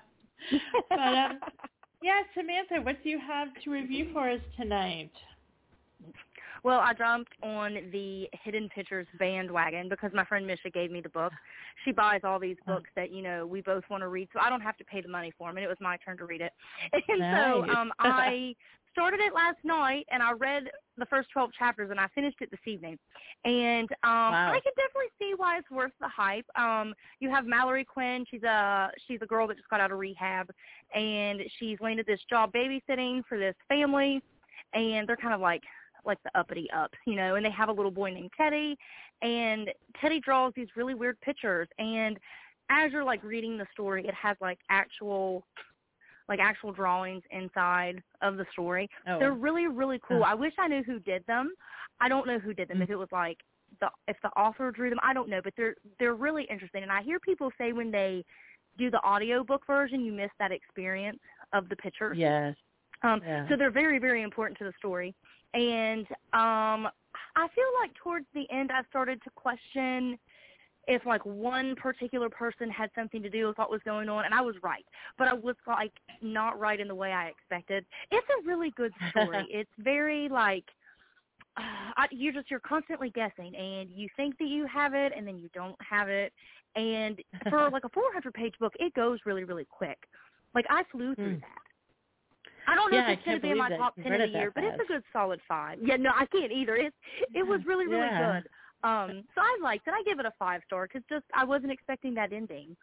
yeah, Samantha, what do you have to review for us tonight? Well, I jumped on the Hidden Pictures bandwagon because my friend Misha gave me the book. She buys all these books that, you know, we both want to read, so I don't have to pay the money for them, and it was my turn to read it. And nice. so I started it last night, and I read the first 12 chapters, and I finished it this evening. And wow. I can definitely see why it's worth the hype. You have Mallory Quinn. She's a girl that just got out of rehab, and she's landed this job babysitting for this family, and they're kind of like the uppity ups, you know, and they have a little boy named Teddy, and Teddy draws these really weird pictures, and as you're like reading the story, it has like actual like actual drawings inside of the story. Oh. They're really, really cool. I wish I knew who did them. I don't know who did them. If it was like if the author drew them, I don't know. But they're really interesting. And I hear people say when they do the audiobook version, you miss that experience of the pictures. Yes. So they're very, very important to the story. And I feel like towards the end I started to question if like one particular person had something to do with what was going on, and I was right. But I was like not right in the way I expected. It's a really good story. It's very like you're constantly guessing, and you think that you have it, and then you don't have it. And for like a 400-page book, it goes really, really quick. Like I flew through that. I don't know if it's going to be in my top 10 of the year, but it's a good solid 5. Yeah, no, I can't either. It was really, really good. So I liked it. I give it a 5-star because just I wasn't expecting that ending.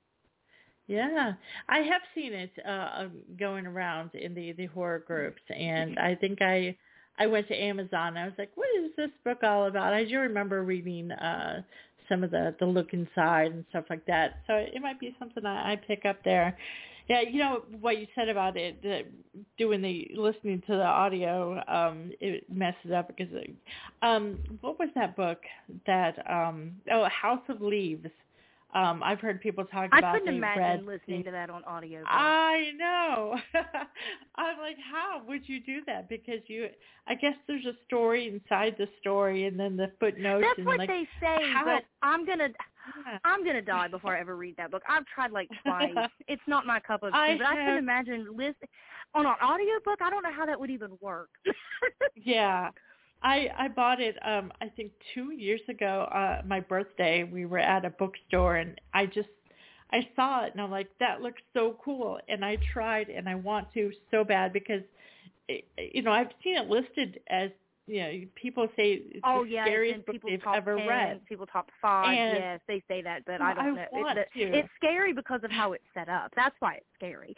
Yeah, I have seen it going around in the horror groups, and I think I went to Amazon. I was like, what is this book all about? I do remember reading some of the look inside and stuff like that. So it might be something I pick up there. Yeah, you know what you said about it, listening to the audio, it messed it up because, what was that book that, House of Leaves. I've heard people talk about. I couldn't imagine listening to that on audio. I know. I'm like, how would you do that? Because I guess there's a story inside the story, and then the footnotes. That's and what like, they say, but I'm gonna die before I ever read that book. I've tried like twice. It's not my cup of tea, but I can imagine on an audiobook. I don't know how that would even work. Yeah. I bought it, I think 2 years ago, my birthday. We were at a bookstore, and I saw it, and I'm like, that looks so cool. And I tried, and I want to so bad because, I've seen it listed as, people say it's the scariest book they've ever read. People top 5, yes, they say that, but I don't know. It's scary because of how it's set up. That's why it's scary.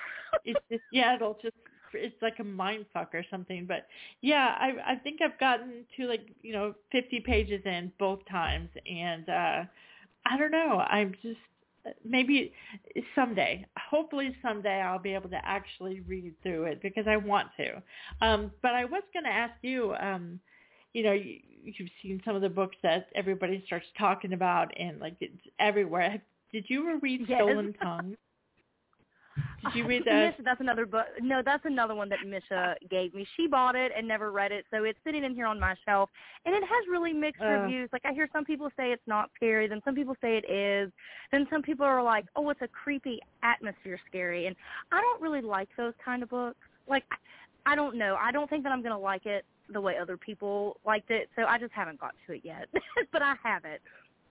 It's like a mind fuck or something. But yeah, I think I've gotten to 50 pages in both times, and I don't know. I'm just maybe hopefully someday I'll be able to actually read through it because I want to. But I was going to ask you, you've seen some of the books that everybody starts talking about, and like it's everywhere. Did you ever read Stolen Tongue? Did you read that? That's another book. No, that's another one that Misha gave me. She bought it and never read it, so it's sitting in here on my shelf. And it has really mixed reviews. Like I hear some people say it's not scary, then some people say it is. Then some people are like, oh, it's a creepy atmosphere scary. And I don't really like those kind of books. Like, I don't know. I don't think that I'm going to like it the way other people liked it, so I just haven't got to it yet. But I have it.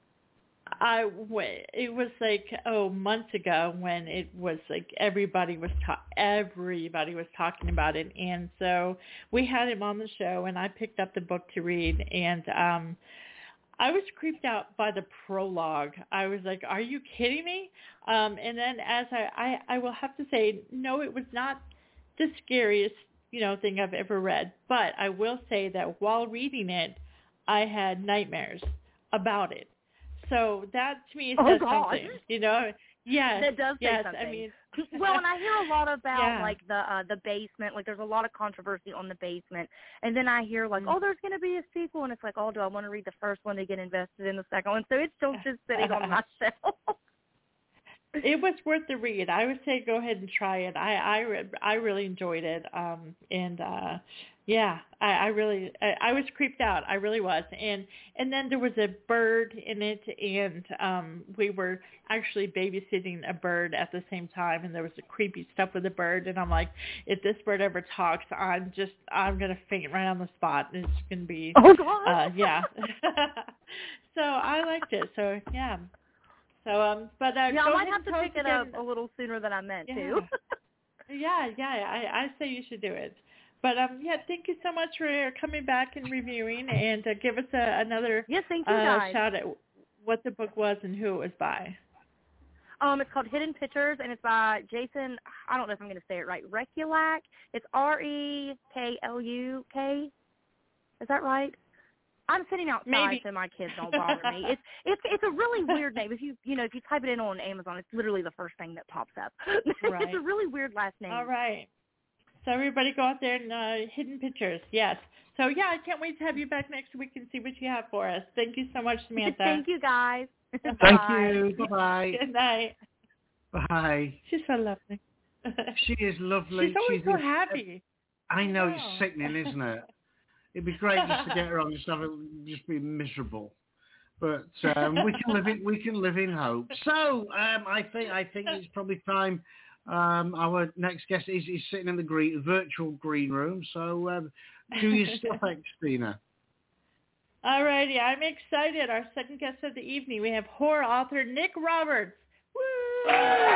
It was like months ago when it was like everybody was talking about it, and so we had him on the show, and I picked up the book to read, and I was creeped out by the prologue. I was like, are you kidding me? And then as I will have to say, no, it was not the scariest thing I've ever read, but I will say that while reading it, I had nightmares about it. So that to me says something, Yes, that does say something. I mean, well, and I hear a lot about like the basement. Like, there's a lot of controversy on the basement, and then I hear like, oh, there's going to be a sequel, and it's like, oh, do I want to read the first one to get invested in the second one? So it's still just sitting on my shelf. It was worth the read. I would say go ahead and try it. I really enjoyed it, and I was creeped out. I really was, and then there was a bird in it, and we were actually babysitting a bird at the same time, and there was a creepy stuff with the bird, and I'm like, if this bird ever talks, I'm gonna faint right on the spot, and it's gonna be oh god, So I liked it. So yeah. So, but I might have to pick it up a little sooner than I meant to. I say you should do it. But thank you so much for coming back and reviewing, and give us another shout at what the book was and who it was by. It's called Hidden Pictures, and it's by Jason. I don't know if I'm going to say it right. Rekulak. It's Rekluk. Is that right? I'm sitting outside so my kids don't bother me. It's a really weird name. If you type it in on Amazon, it's literally the first thing that pops up. Right. It's a really weird last name. All right. So everybody go out there and hidden pictures. Yes. So yeah, I can't wait to have you back next week and see what you have for us. Thank you so much, Samantha. Thank you, guys. Thank you. Bye-bye. Good night. Bye. She's so lovely. She is lovely. She's always so happy. I know, it's sickening, isn't it? It'd be great just to get her on and just be miserable. But we can live in hope. So I think it's probably time. Our next guest is sitting in the virtual green room. So do your stuff, Christina. All righty, I'm excited. Our second guest of the evening, we have horror author Nick Roberts. Woo!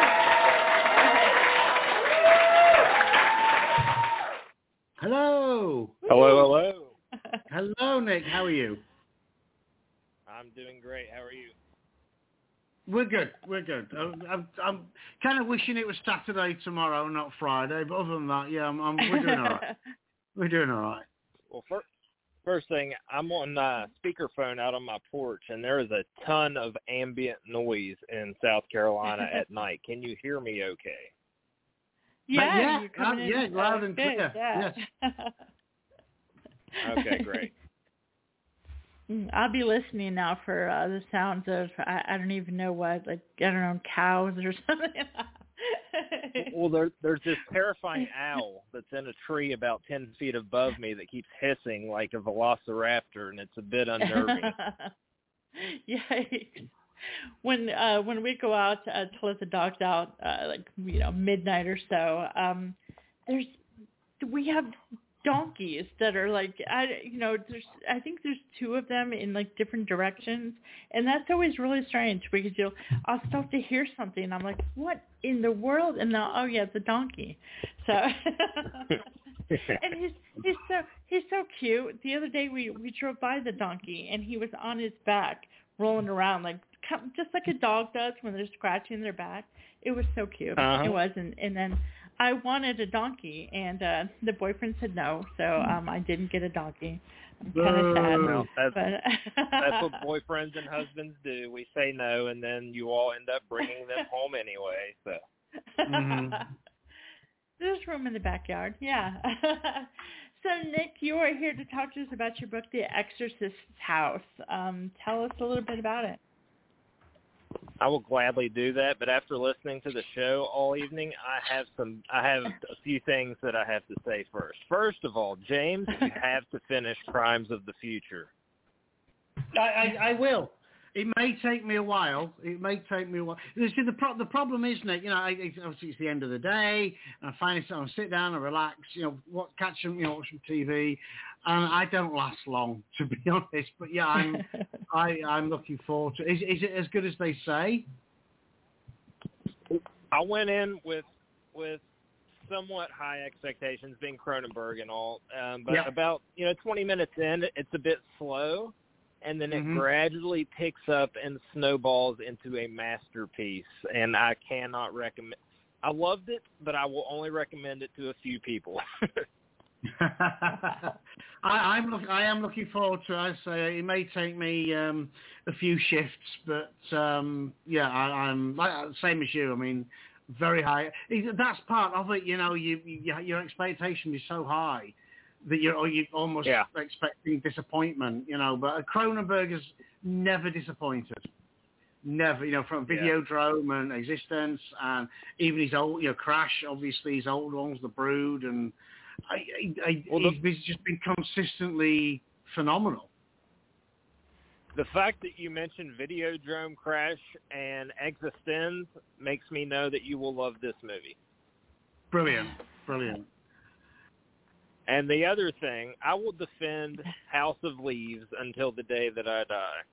Hello. Hello. Hello, Nick. How are you? I'm doing great. How are you? We're good. I'm kind of wishing it was Saturday tomorrow, not Friday. But other than that, yeah, we're doing all right. We're doing all right. Well, first thing, I'm on speakerphone out on my porch, and there is a ton of ambient noise in South Carolina at night. Can you hear me okay? Yeah, loud and clear. Yeah. Yes. Okay, great. I'll be listening now for the sounds of, I don't even know what, like, I don't know, cows or something. Well, there's this terrifying owl that's in a tree about 10 feet above me that keeps hissing like a velociraptor, and it's a bit unnerving. Yikes. When we go out to let the dogs out, midnight or so, we have donkeys that are like, I think there's two of them in like different directions, and that's always really strange because I'll start to hear something and I'm like, what in the world? And now, oh yeah, it's a donkey. So and he's so cute. The other day we drove by the donkey and he was on his back rolling around like just like a dog does when they're scratching their back. It was so cute. Uh-huh. It was, and then I wanted a donkey, and the boyfriend said no, so I didn't get a donkey. I'm kind of sad. Well, that's what boyfriends and husbands do. We say no, and then you all end up bringing them home anyway. So There's room in the backyard, yeah. So, Nick, you are here to talk to us about your book, The Exorcist's House. Tell us a little bit about it. I will gladly do that, but after listening to the show all evening, I have a few things that I have to say first. First of all, James, you have to finish Crimes of the Future. I will. It may take me a while. You see, the problem is, Nick, obviously it's the end of the day, and I finally sit down and relax, watch some TV, and I don't last long, to be honest. But yeah, I'm looking forward to it. Is it as good as they say? I went in with somewhat high expectations, being Cronenberg and all, but about 20 minutes in, it's a bit slow. And then it gradually picks up and snowballs into a masterpiece. And I cannot recommend. I loved it, but I will only recommend it to a few people. I am looking forward to it. I say it may take me a few shifts, but I'm same as you. I mean, very high. That's part of it. Your expectation is so high that you're almost expecting disappointment, but Cronenberg has never disappointed. Never, from Videodrome and Existence, and even his old, Crash, obviously his old ones, The Brood, and he's just been consistently phenomenal. The fact that you mentioned Videodrome, Crash, and Existence makes me know that you will love this movie. Brilliant. And the other thing, I will defend House of Leaves until the day that I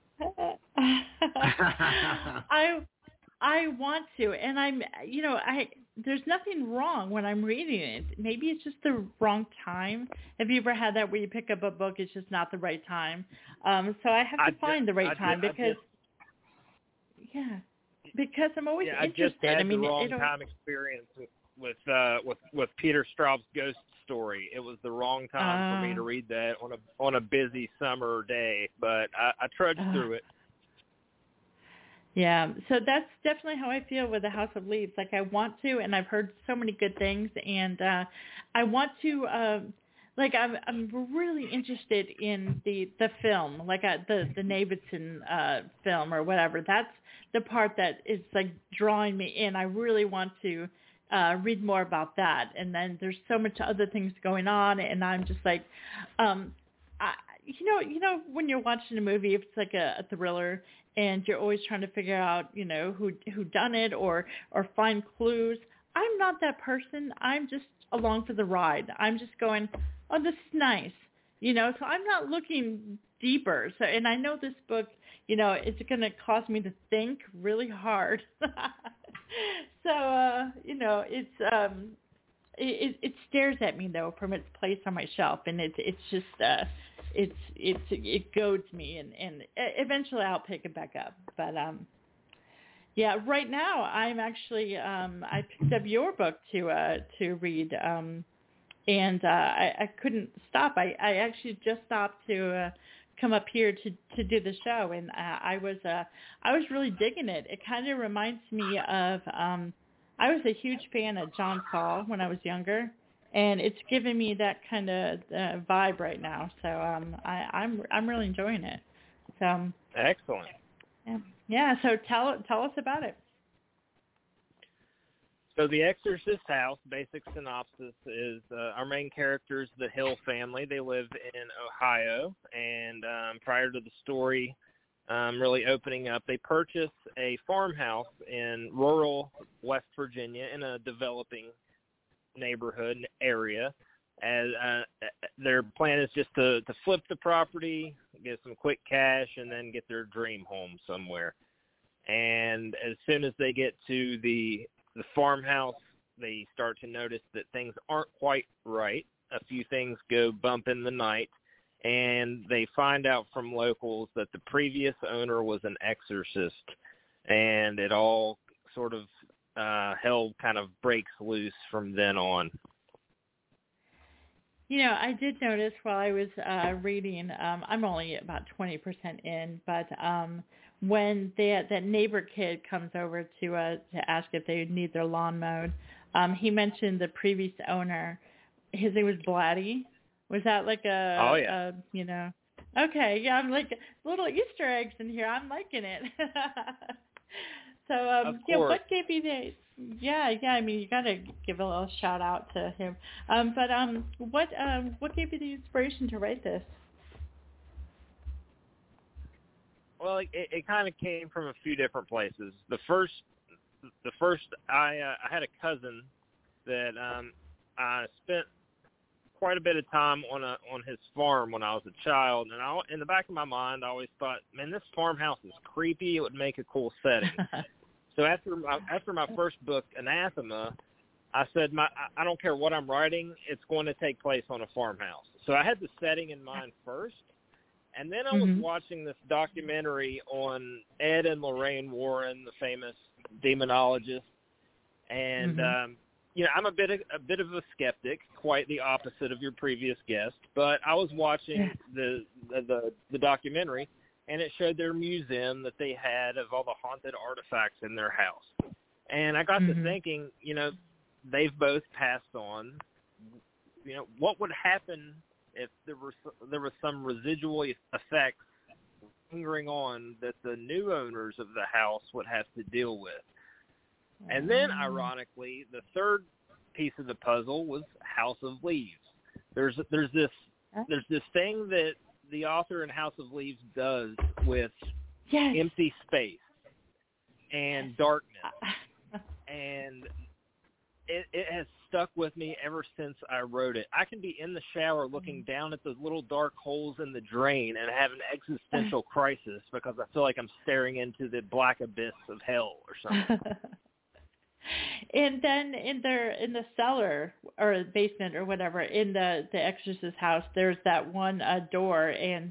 die. I want to, and there's nothing wrong when I'm reading it. Maybe it's just the wrong time. Have you ever had that where you pick up a book, it's just not the right time? So I have to find the right time because I'm always interested. I just had the wrong time experience with Peter Straub's ghost story. It was the wrong time for me to read that on a busy summer day, but I trudged through it. Yeah, so that's definitely how I feel with The House of Leaves. Like, I want to, and I've heard so many good things, and I want to. I'm really interested in the film, like the Navidson film or whatever. That's the part that is like drawing me in. I really want to read more about that. And then there's so much other things going on, and I'm just like, you know, when you're watching a movie, if it's like a thriller, and you're always trying to figure out, you know, who done it or find clues. I'm not that person. I'm just along for the ride. I'm just going, oh, this is nice, you know. So I'm not looking deeper. So, and I know this book, you know, it's going to cause me to think really hard. So, you know, it's it stares at me though from its place on my shelf, and it's just it goads me, and eventually I'll pick it back up. But yeah, right now I'm actually I picked up your book to read, and I couldn't stop. I actually just stopped to come up here to do the show, and I was really digging it. It kind of reminds me of I was a huge fan of John Saul when I was younger, and it's giving me that kind of vibe right now. So I'm really enjoying it. So excellent. Yeah. So tell us about it. So The Exorcist House, basic synopsis is our main character is the Hill family. They live in Ohio, and prior to the story really opening up, they purchase a farmhouse in rural West Virginia in a developing neighborhood area. As their plan is just to flip the property, get some quick cash, and then get their dream home somewhere. And as soon as they get to the farmhouse, they start to notice that things aren't quite right. A few things go bump in the night, and they find out from locals that the previous owner was an exorcist, and it all sort of hell kind of breaks loose from then on. You know, I did notice while I was reading, I'm only about 20% in, but when that neighbor kid comes over to ask if they need their lawn mowed, he mentioned the previous owner. His name was Blatty. Was that like you know? Okay, yeah, I'm like little Easter eggs in here. I'm liking it. So, yeah, what gave you the? Yeah. I mean, you gotta give a little shout out to him. But what gave you the inspiration to write this? Well, it kind of came from a few different places. The first, I had a cousin that I spent quite a bit of time on his farm when I was a child, and in the back of my mind, I always thought, man, this farmhouse is creepy. It would make a cool setting. So after my first book, Anathema, I said, I don't care what I'm writing, it's going to take place on a farmhouse. So I had the setting in mind first, and then I was watching this documentary on Ed and Lorraine Warren, the famous demonologist, and you know, I'm a bit of a skeptic, quite the opposite of your previous guest. But I was watching the documentary, and it showed their museum that they had of all the haunted artifacts in their house. And I got to thinking, you know, they've both passed on. You know, what would happen if there was some residual effects lingering on that the new owners of the house would have to deal with? And then, ironically, the third piece of the puzzle was House of Leaves. There's this thing that the author in House of Leaves does with empty space and darkness, and it has stuck with me ever since I wrote it. I can be in the shower looking down at those little dark holes in the drain and have an existential crisis because I feel like I'm staring into the black abyss of hell or something. And then in the cellar or basement or whatever in the Exorcist house, there's that one door, and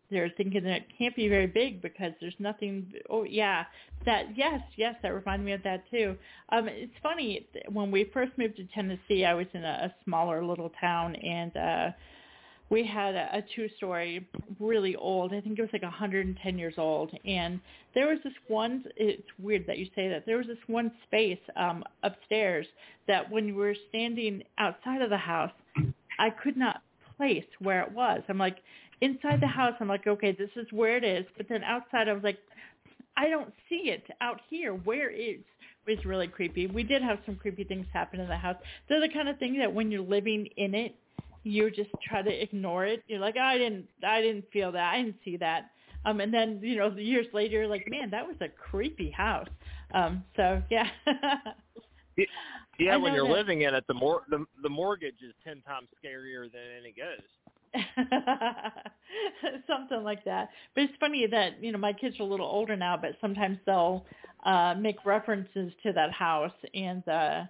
they're thinking that it can't be very big because there's nothing. Oh yeah, that reminded me of that too. It's funny, when we first moved to Tennessee, I was in a smaller little town, and we had a 2-story, really old. I think it was like 110 years old, and there was this one. It's weird that you say that. There was this one space upstairs that when you were standing outside of the house, I could not place where it was. I'm like, inside the house, I'm like, okay, this is where it is. But then outside, I was like, I don't see it out here. Where is? It was really creepy. We did have some creepy things happen in the house. They're the kind of thing that when you're living in it, you just try to ignore it. You're like, oh, I didn't feel that. I didn't see that. And then, years later, you're like, man, that was a creepy house. So yeah. Yeah, when you're living in it, the mortgage is 10 times scarier than any ghost. Something like that. But it's funny that my kids are a little older now, but sometimes they'll make references to that house, and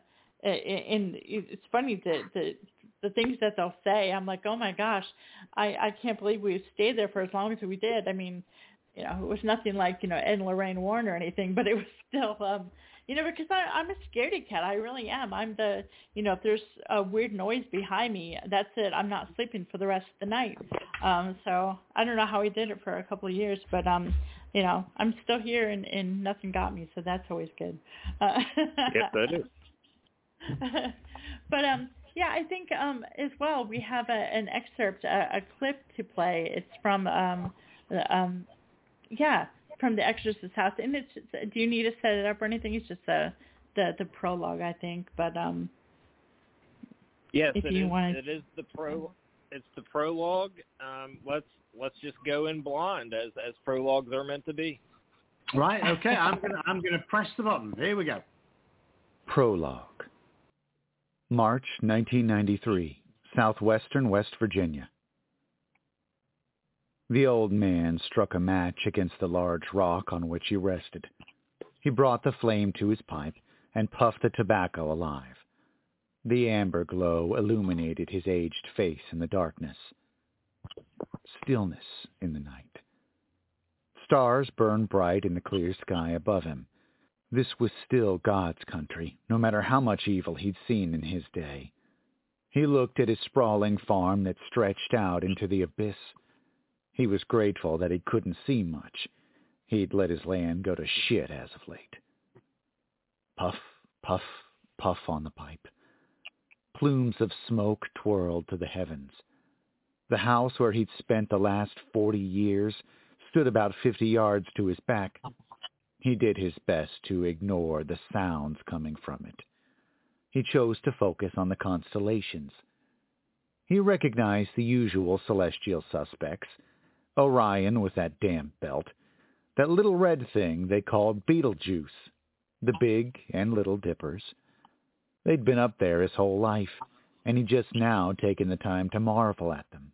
it's funny the things that they'll say. I'm like, oh my gosh, I can't believe we stayed there for as long as we did. I mean, it was nothing like Ed and Lorraine Warren or anything, but it was still because I'm a scaredy cat. I really am. I'm the, if there's a weird noise behind me, that's it. I'm not sleeping for the rest of the night. So I don't know how he did it for a couple of years, but, I'm still here and nothing got me. So that's always good. Yes, that is. But, yeah, I think as well we have an excerpt, a clip to play. It's from, from The Exorcist's house, and it's. Do you need to set it up or anything? It's just the prologue, I think. But yes, if you want, it is the It's the prologue. Let's just go in blind as prologues are meant to be. Right. Okay. I'm gonna press the button. Here we go. Prologue. March 1993, southwestern West Virginia. The old man struck a match against the large rock on which he rested. He brought the flame to his pipe and puffed the tobacco alive. The amber glow illuminated his aged face in the darkness. Stillness in the night. Stars burned bright in the clear sky above him. This was still God's country, no matter how much evil he'd seen in his day. He looked at his sprawling farm that stretched out into the abyss. He was grateful that he couldn't see much. He'd let his land go to shit as of late. Puff, puff, puff on the pipe. Plumes of smoke twirled to the heavens. The house where he'd spent the last 40 years stood about 50 yards to his back. He did his best to ignore the sounds coming from it. He chose to focus on the constellations. He recognized the usual celestial suspects. Orion with that damn belt. That little red thing they called Betelgeuse. The Big and Little Dippers. They'd been up there his whole life, and he'd just now taken the time to marvel at them.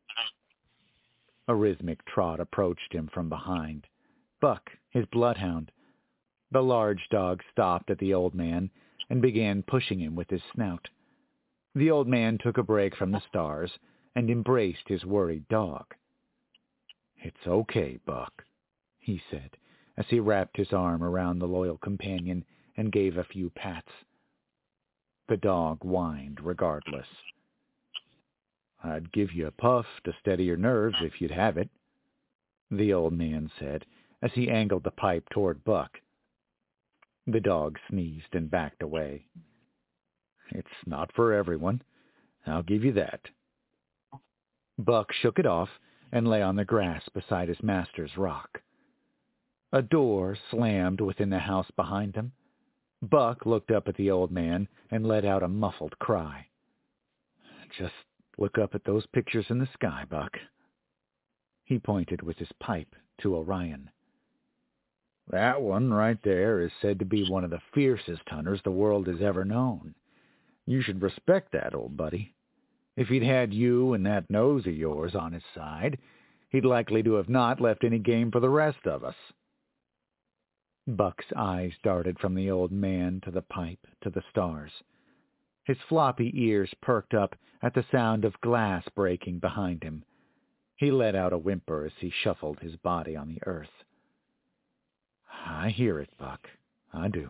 A rhythmic trot approached him from behind. Buck, his bloodhound. The large dog stopped at the old man and began pushing him with his snout. The old man took a break from the stars and embraced his worried dog. "It's okay, Buck," he said, as he wrapped his arm around the loyal companion and gave a few pats. The dog whined regardless. "I'd give you a puff to steady your nerves if you'd have it," the old man said, as he angled the pipe toward Buck. The dog sneezed and backed away. "It's not for everyone, I'll give you that." Buck shook it off and lay on the grass beside his master's rock. A door slammed within the house behind him. Buck looked up at the old man and let out a muffled cry. "Just look up at those pictures in the sky, Buck." He pointed with his pipe to Orion. "That one right there is said to be one of the fiercest hunters the world has ever known. You should respect that, old buddy. If he'd had you and that nose of yours on his side, he'd likely to have not left any game for the rest of us." Buck's eyes darted from the old man to the pipe to the stars. His floppy ears perked up at the sound of glass breaking behind him. He let out a whimper as he shuffled his body on the earth. I hear it, Buck. I do.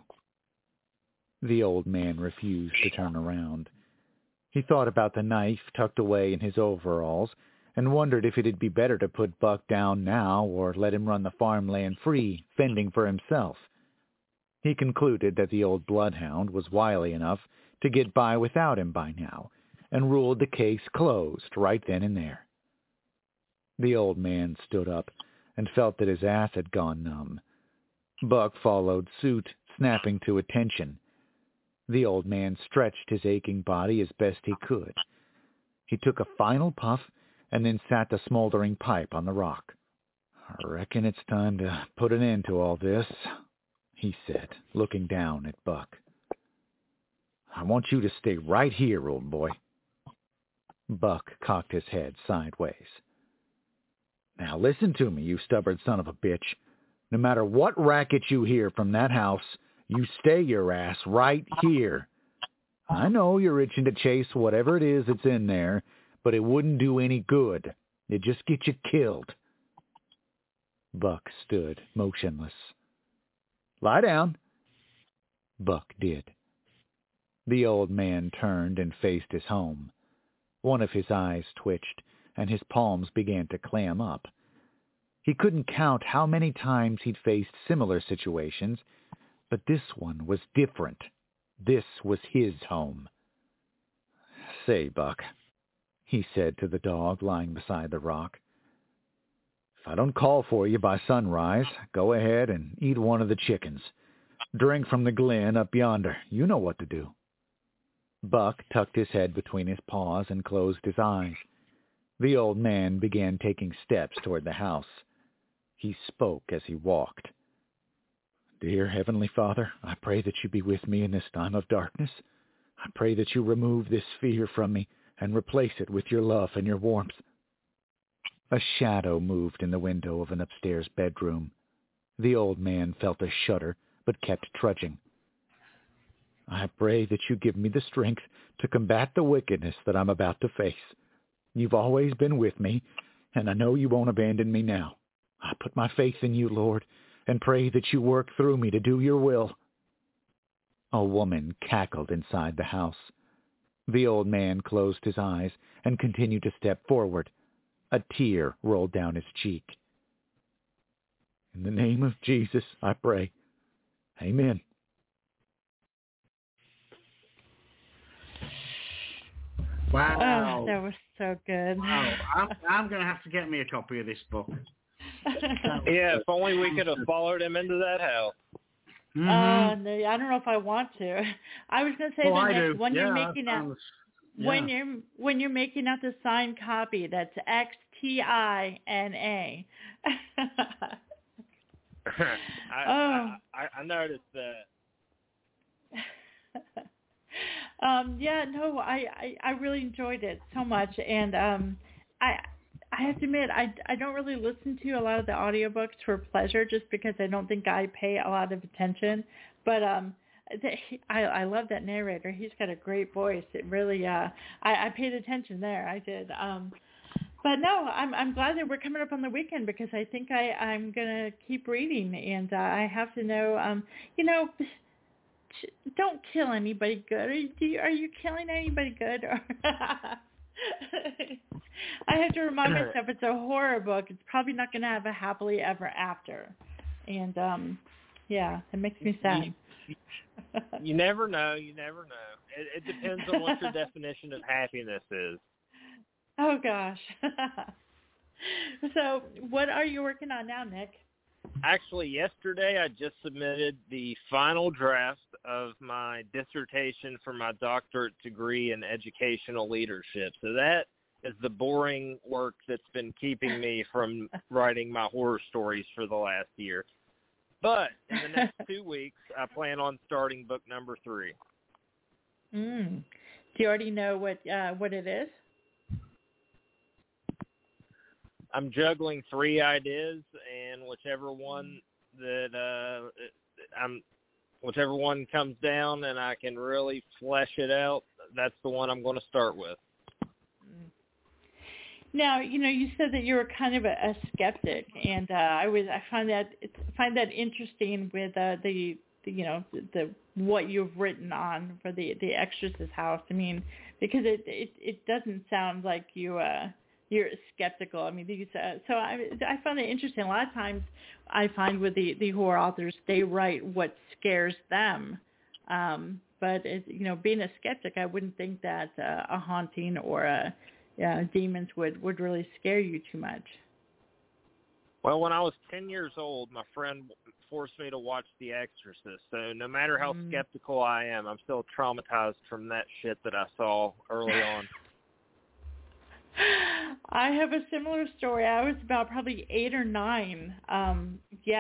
The old man refused to turn around. He thought about the knife tucked away in his overalls and wondered if it'd be better to put Buck down now or let him run the farmland free, fending for himself. He concluded that the old bloodhound was wily enough to get by without him by now, and ruled the case closed right then and there. The old man stood up and felt that his ass had gone numb. Buck followed suit, snapping to attention. The old man stretched his aching body as best he could. He took a final puff and then sat the smoldering pipe on the rock. I reckon it's time to put an end to all this, he said, looking down at Buck. I want you to stay right here, old boy. Buck cocked his head sideways. Now listen to me, you stubborn son of a bitch. No matter what racket you hear from that house, you stay your ass right here. I know you're itching to chase whatever it is that's in there, but it wouldn't do any good. It'd just get you killed. Buck stood motionless. Lie down. Buck did. The old man turned and faced his home. One of his eyes twitched, and his palms began to clam up. He couldn't count how many times he'd faced similar situations, but this one was different. This was his home. Say, Buck, he said to the dog lying beside the rock, if I don't call for you by sunrise, go ahead and eat one of the chickens. Drink from the glen up yonder. You know what to do. Buck tucked his head between his paws and closed his eyes. The old man began taking steps toward the house. He spoke as he walked. Dear Heavenly Father, I pray that you be with me in this time of darkness. I pray that you remove this fear from me and replace it with your love and your warmth. A shadow moved in the window of an upstairs bedroom. The old man felt a shudder, but kept trudging. I pray that you give me the strength to combat the wickedness that I'm about to face. You've always been with me, and I know you won't abandon me now. I put my faith in you, Lord, and pray that you work through me to do your will. A woman cackled inside the house. The old man closed his eyes and continued to step forward. A tear rolled down his cheek. In the name of Jesus, I pray. Amen. Wow. Oh, that was so good. Wow. I'm going to have to get me a copy of this book. Yeah, if only we could have followed him into that house. Mm-hmm. No, I don't know if I want to. I was going to say that when you're making out, when you're making out the signed copy, that's XTINA. I noticed that. I really enjoyed it so much, and I have to admit I don't really listen to a lot of the audiobooks for pleasure, just because I don't think I pay a lot of attention. But I love that narrator. He's got a great voice. It really I paid attention there. I did. But no, I'm glad that we're coming up on the weekend, because I think I'm gonna keep reading, and I have to know. Don't kill anybody good. Are you killing anybody good? I have to remind myself it's a horror book. It's probably not going to have a happily ever after. And, it makes me sad. You never know. You never know. It depends on what your definition of happiness is. Oh, gosh. So what are you working on now, Nick? Actually, yesterday I just submitted the final draft of my dissertation for my doctorate degree in educational leadership. So that is the boring work that's been keeping me from writing my horror stories for the last year. But in the next 2 weeks, I plan on starting book number 3. Do you already know what it is? I'm juggling 3 ideas, and whichever one comes down and I can really flesh it out, that's the one I'm going to start with. Now, you said that you were kind of a skeptic, and I find that interesting with the what you've written on for the Exorcist house. I mean, because it doesn't sound like you're skeptical. I mean, so I found it interesting. A lot of times, I find with the horror authors, they write what scares them. But being a skeptic, I wouldn't think that a haunting or demons would really scare you too much. Well, when I was 10 years old, my friend forced me to watch The Exorcist. So no matter how skeptical I am, I'm still traumatized from that shit that I saw early on. I have a similar story. I was about probably 8 or 9. And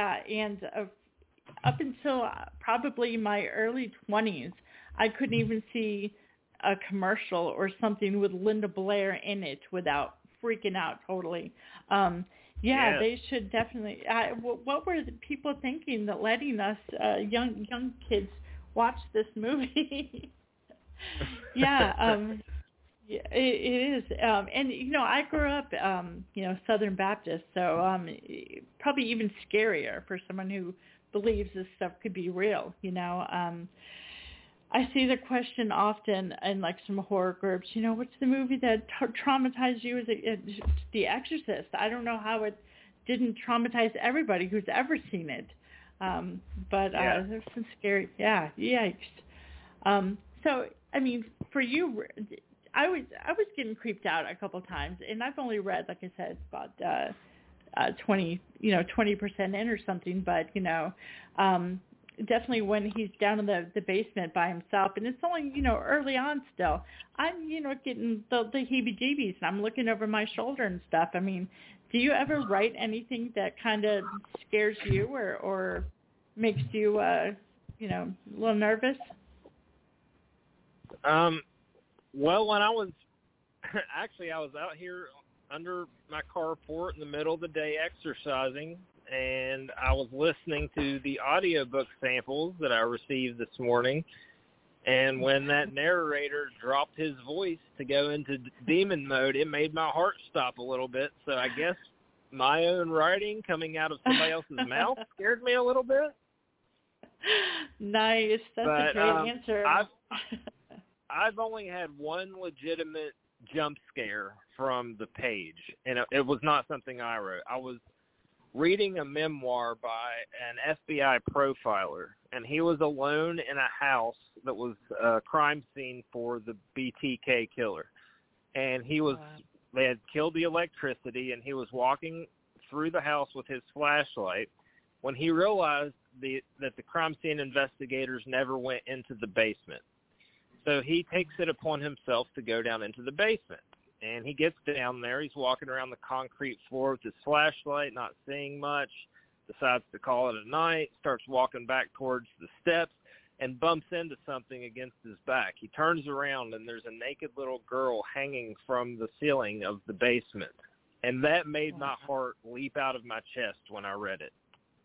up until probably my early 20s, I couldn't even see a commercial or something with Linda Blair in it without freaking out totally. They should definitely. What were the people thinking that letting us young kids watch this movie? It is. And I grew up, Southern Baptist, so probably even scarier for someone who believes this stuff could be real. I see the question often in like some horror groups, what's the movie that traumatized you? Is it The Exorcist? I don't know how it didn't traumatize everybody who's ever seen it. There's some scary, yikes. So, I mean, for you, I was getting creeped out a couple of times, and I've only read, like I said, about 20% in or something, but, definitely when he's down in the basement by himself, and it's only, early on still, I'm, getting the heebie-jeebies, and I'm looking over my shoulder and stuff. I mean, do you ever write anything that kind of scares you or makes you, a little nervous? Well, when I was out here under my carport in the middle of the day exercising, and I was listening to the audiobook samples that I received this morning, and when that narrator dropped his voice to go into demon mode, it made my heart stop a little bit. So I guess my own writing coming out of somebody else's mouth scared me a little bit. Nice. That's a great answer. I've only had one legitimate jump scare from the page, and it was not something I wrote. I was reading a memoir by an FBI profiler, and he was alone in a house that was a crime scene for the BTK killer. And they had killed the electricity, and he was walking through the house with his flashlight when he realized that the crime scene investigators never went into the basement. So he takes it upon himself to go down into the basement. And he gets down there. He's walking around the concrete floor with his flashlight, not seeing much, decides to call it a night, starts walking back towards the steps, and bumps into something against his back. He turns around, and there's a naked little girl hanging from the ceiling of the basement. And that made my heart leap out of my chest when I read it.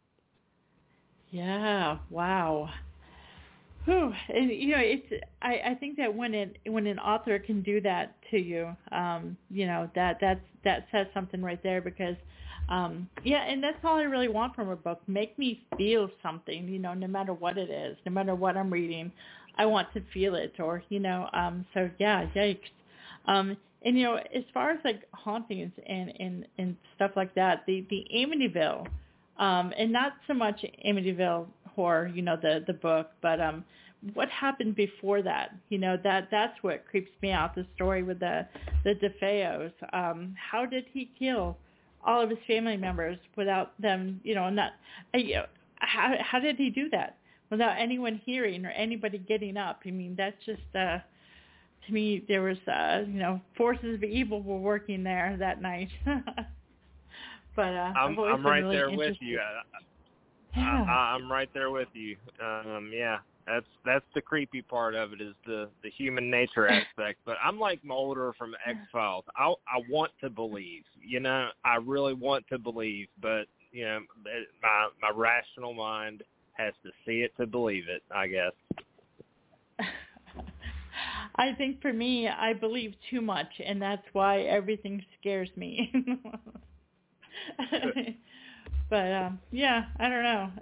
Yeah, wow. Whew. And, it's. I think that when an author can do that to you, that says something right there because, and that's all I really want from a book. Make me feel something, no matter what it is, no matter what I'm reading, I want to feel it, or so yeah, yikes. And as far as like hauntings and stuff like that, the Amityville, and not so much Amityville Horror, the book, but what happened before that? That's what creeps me out. The story with the DeFeos. How did he kill all of his family members without them? How did he do that without anyone hearing or anybody getting up? I mean, that's just to me there was forces of evil were working there that night. But I'm right really there with you. I'm right there with you. That's the creepy part of it is the human nature aspect. But I'm like Mulder from X-Files. I want to believe. I really want to believe. But my rational mind has to see it to believe it, I guess. I think for me, I believe too much, and that's why everything scares me. But yeah, I don't know.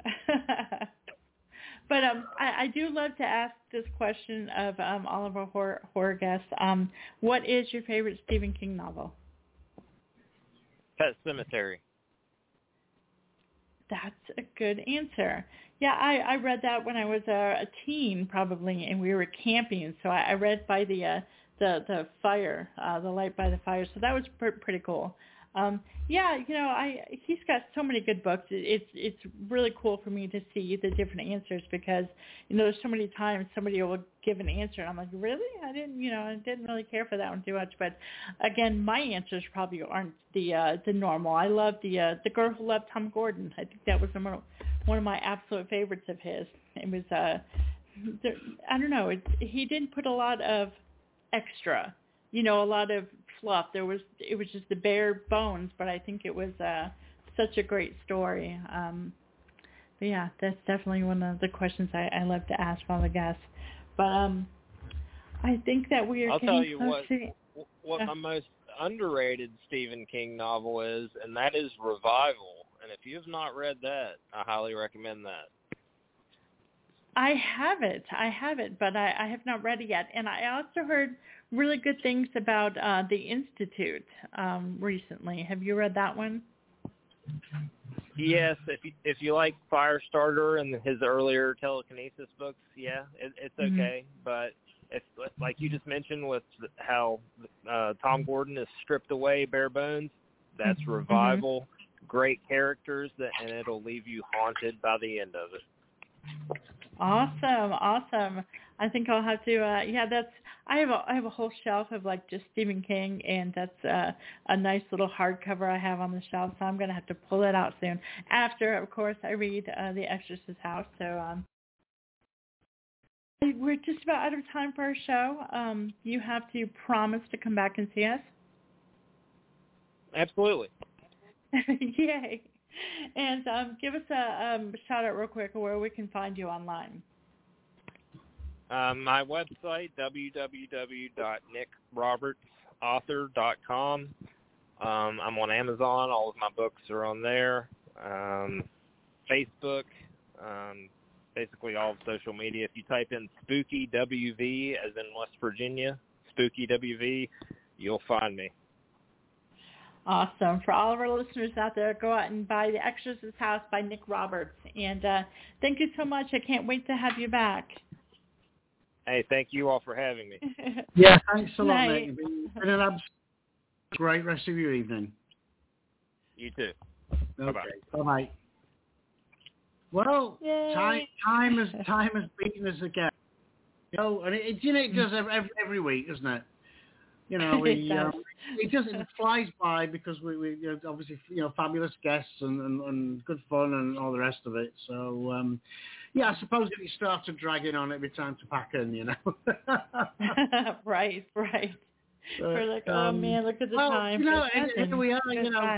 But I do love to ask this question of all of our horror guests. What is your favorite Stephen King novel? Pet Sematary. That's a good answer. Yeah, I read that when I was a teen, probably, and we were camping. So I read by the fire, the light by the fire. So that was pretty cool. Yeah, he's got so many good books. It's really cool for me to see the different answers because there's so many times somebody will give an answer and I'm like, really? I didn't really care for that one too much. But again, my answers probably aren't the normal. I love the Girl Who Loved Tom Gordon. I think that was one of my absolute favorites of his. It was I don't know. He didn't put a lot of extra, a lot of fluff. It was just the bare bones, but I think it was such a great story. But yeah, that's definitely one of the questions I love to ask all the guests. But I think that we are. I'll tell you what my most underrated Stephen King novel is, and that is Revival. And if you have not read that, I highly recommend that. I have it, but I have not read it yet. And I also heard really good things about The Institute recently. Have you read that one? Yes, if you like Firestarter and his earlier telekinesis books, yeah, it's okay. Mm-hmm. But it's like you just mentioned with how Tom Gordon is stripped away bare bones, that's Revival. Mm-hmm. Great characters, and it'll leave you haunted by the end of it. Awesome. I think I'll have to. I have a whole shelf of just Stephen King, and that's a nice little hardcover I have on the shelf. So I'm gonna have to pull it out soon. After, of course, I read The Exorcist House. So we're just about out of time for our show. You have to promise to come back and see us. Absolutely. Yay. And give us a shout out real quick where we can find you online. My website, www.nickrobertsauthor.com. I'm on Amazon. All of my books are on there. Facebook, basically all of social media. If you type in Spooky WV, as in West Virginia, Spooky WV, you'll find me. Awesome. For all of our listeners out there, go out and buy The Exorcist House by Nick Roberts. And thank you so much. I can't wait to have you back. Hey, thank you all for having me. Yeah, thanks a lot, Nick. It's been an absolute great rest of your evening. You too. Okay. Bye-bye. Well, time has beaten us again. And it does every week, doesn't it? It flies by because we obviously fabulous guests and good fun and all the rest of it. So I suppose if you start to dragging on, it'd be time to pack in. Right. We're like, oh man, look at the time. Here we are,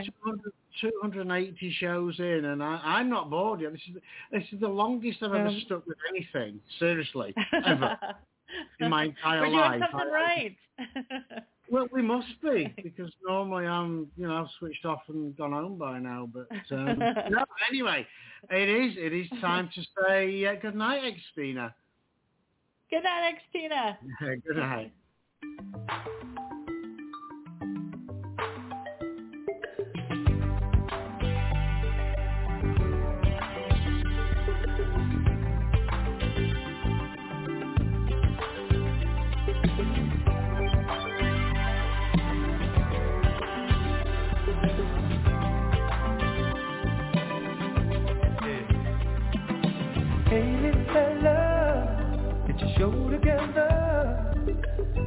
280 shows in, and I'm not bored yet. This is the longest I've ever stuck with anything. Seriously, ever. In my entire life. We're doing something right. Well, we must be, because normally I'm, I've switched off and gone home by now. But no, anyway, it is time to say good night, Xtina. Good night, Xtina. Good night. Hey, little fella, get your show together.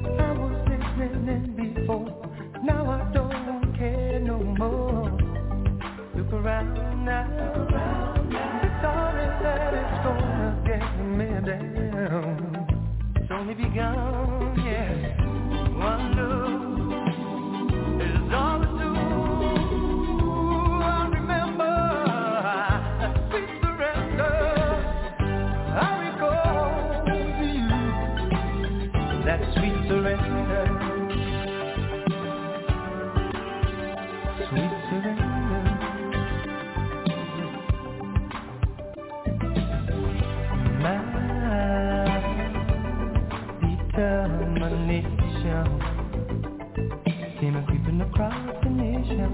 imagination came a creeping across the nation.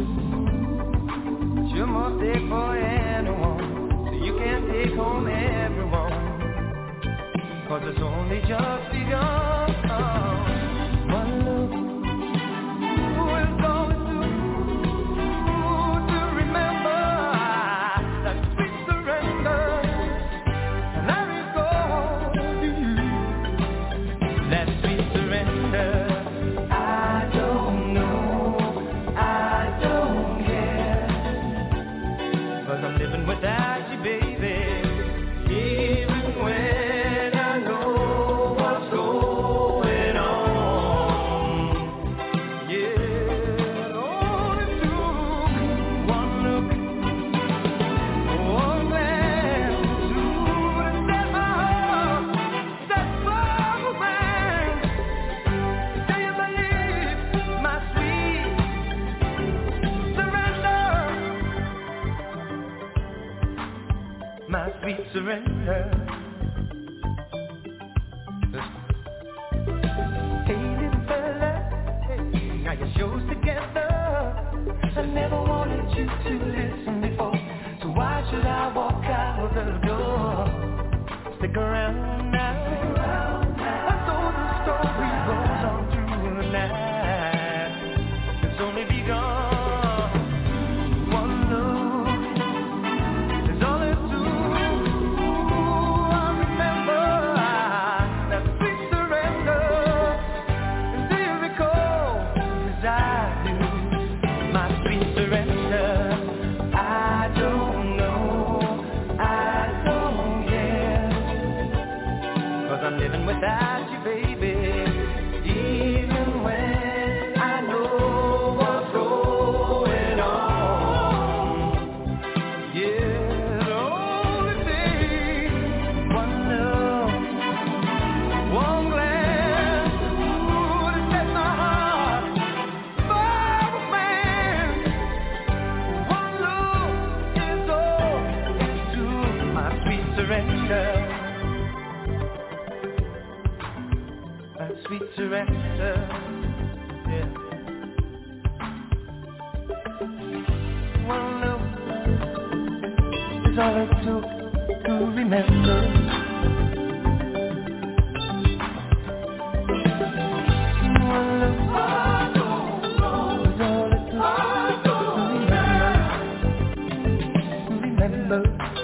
But you're more sick for anyone, so you can't take home everyone, 'cause it's only just begun. One look is all it took to remember that sweet surrender. And I recall to you that sweet surrender. I don't know, I don't care, 'cause I'm living without you, baby. Even when I know what's going on. Yeah, all it took one look, one glance to set my heart, set fire around. Do you believe my sweet surrender? My sweet surrender. Hey little fella, hey, now your show's together. I never wanted you to listen before, so why should I walk out the door? Stick around now, I told the story goes on through the night. It's only begun. One look is all it took. I remember that sweet surrender. And do you recall, as I do, my sweet surrender? I don't know, I don't care, 'cause I'm living without you, baby. Even when I know what's going on. Yeah, all it takes one look, one glance to set my heart fire around. One look is all it took, my sweet surrender. My sweet surrender. Yeah. One look is all it took to remember. One look is all it took to remember.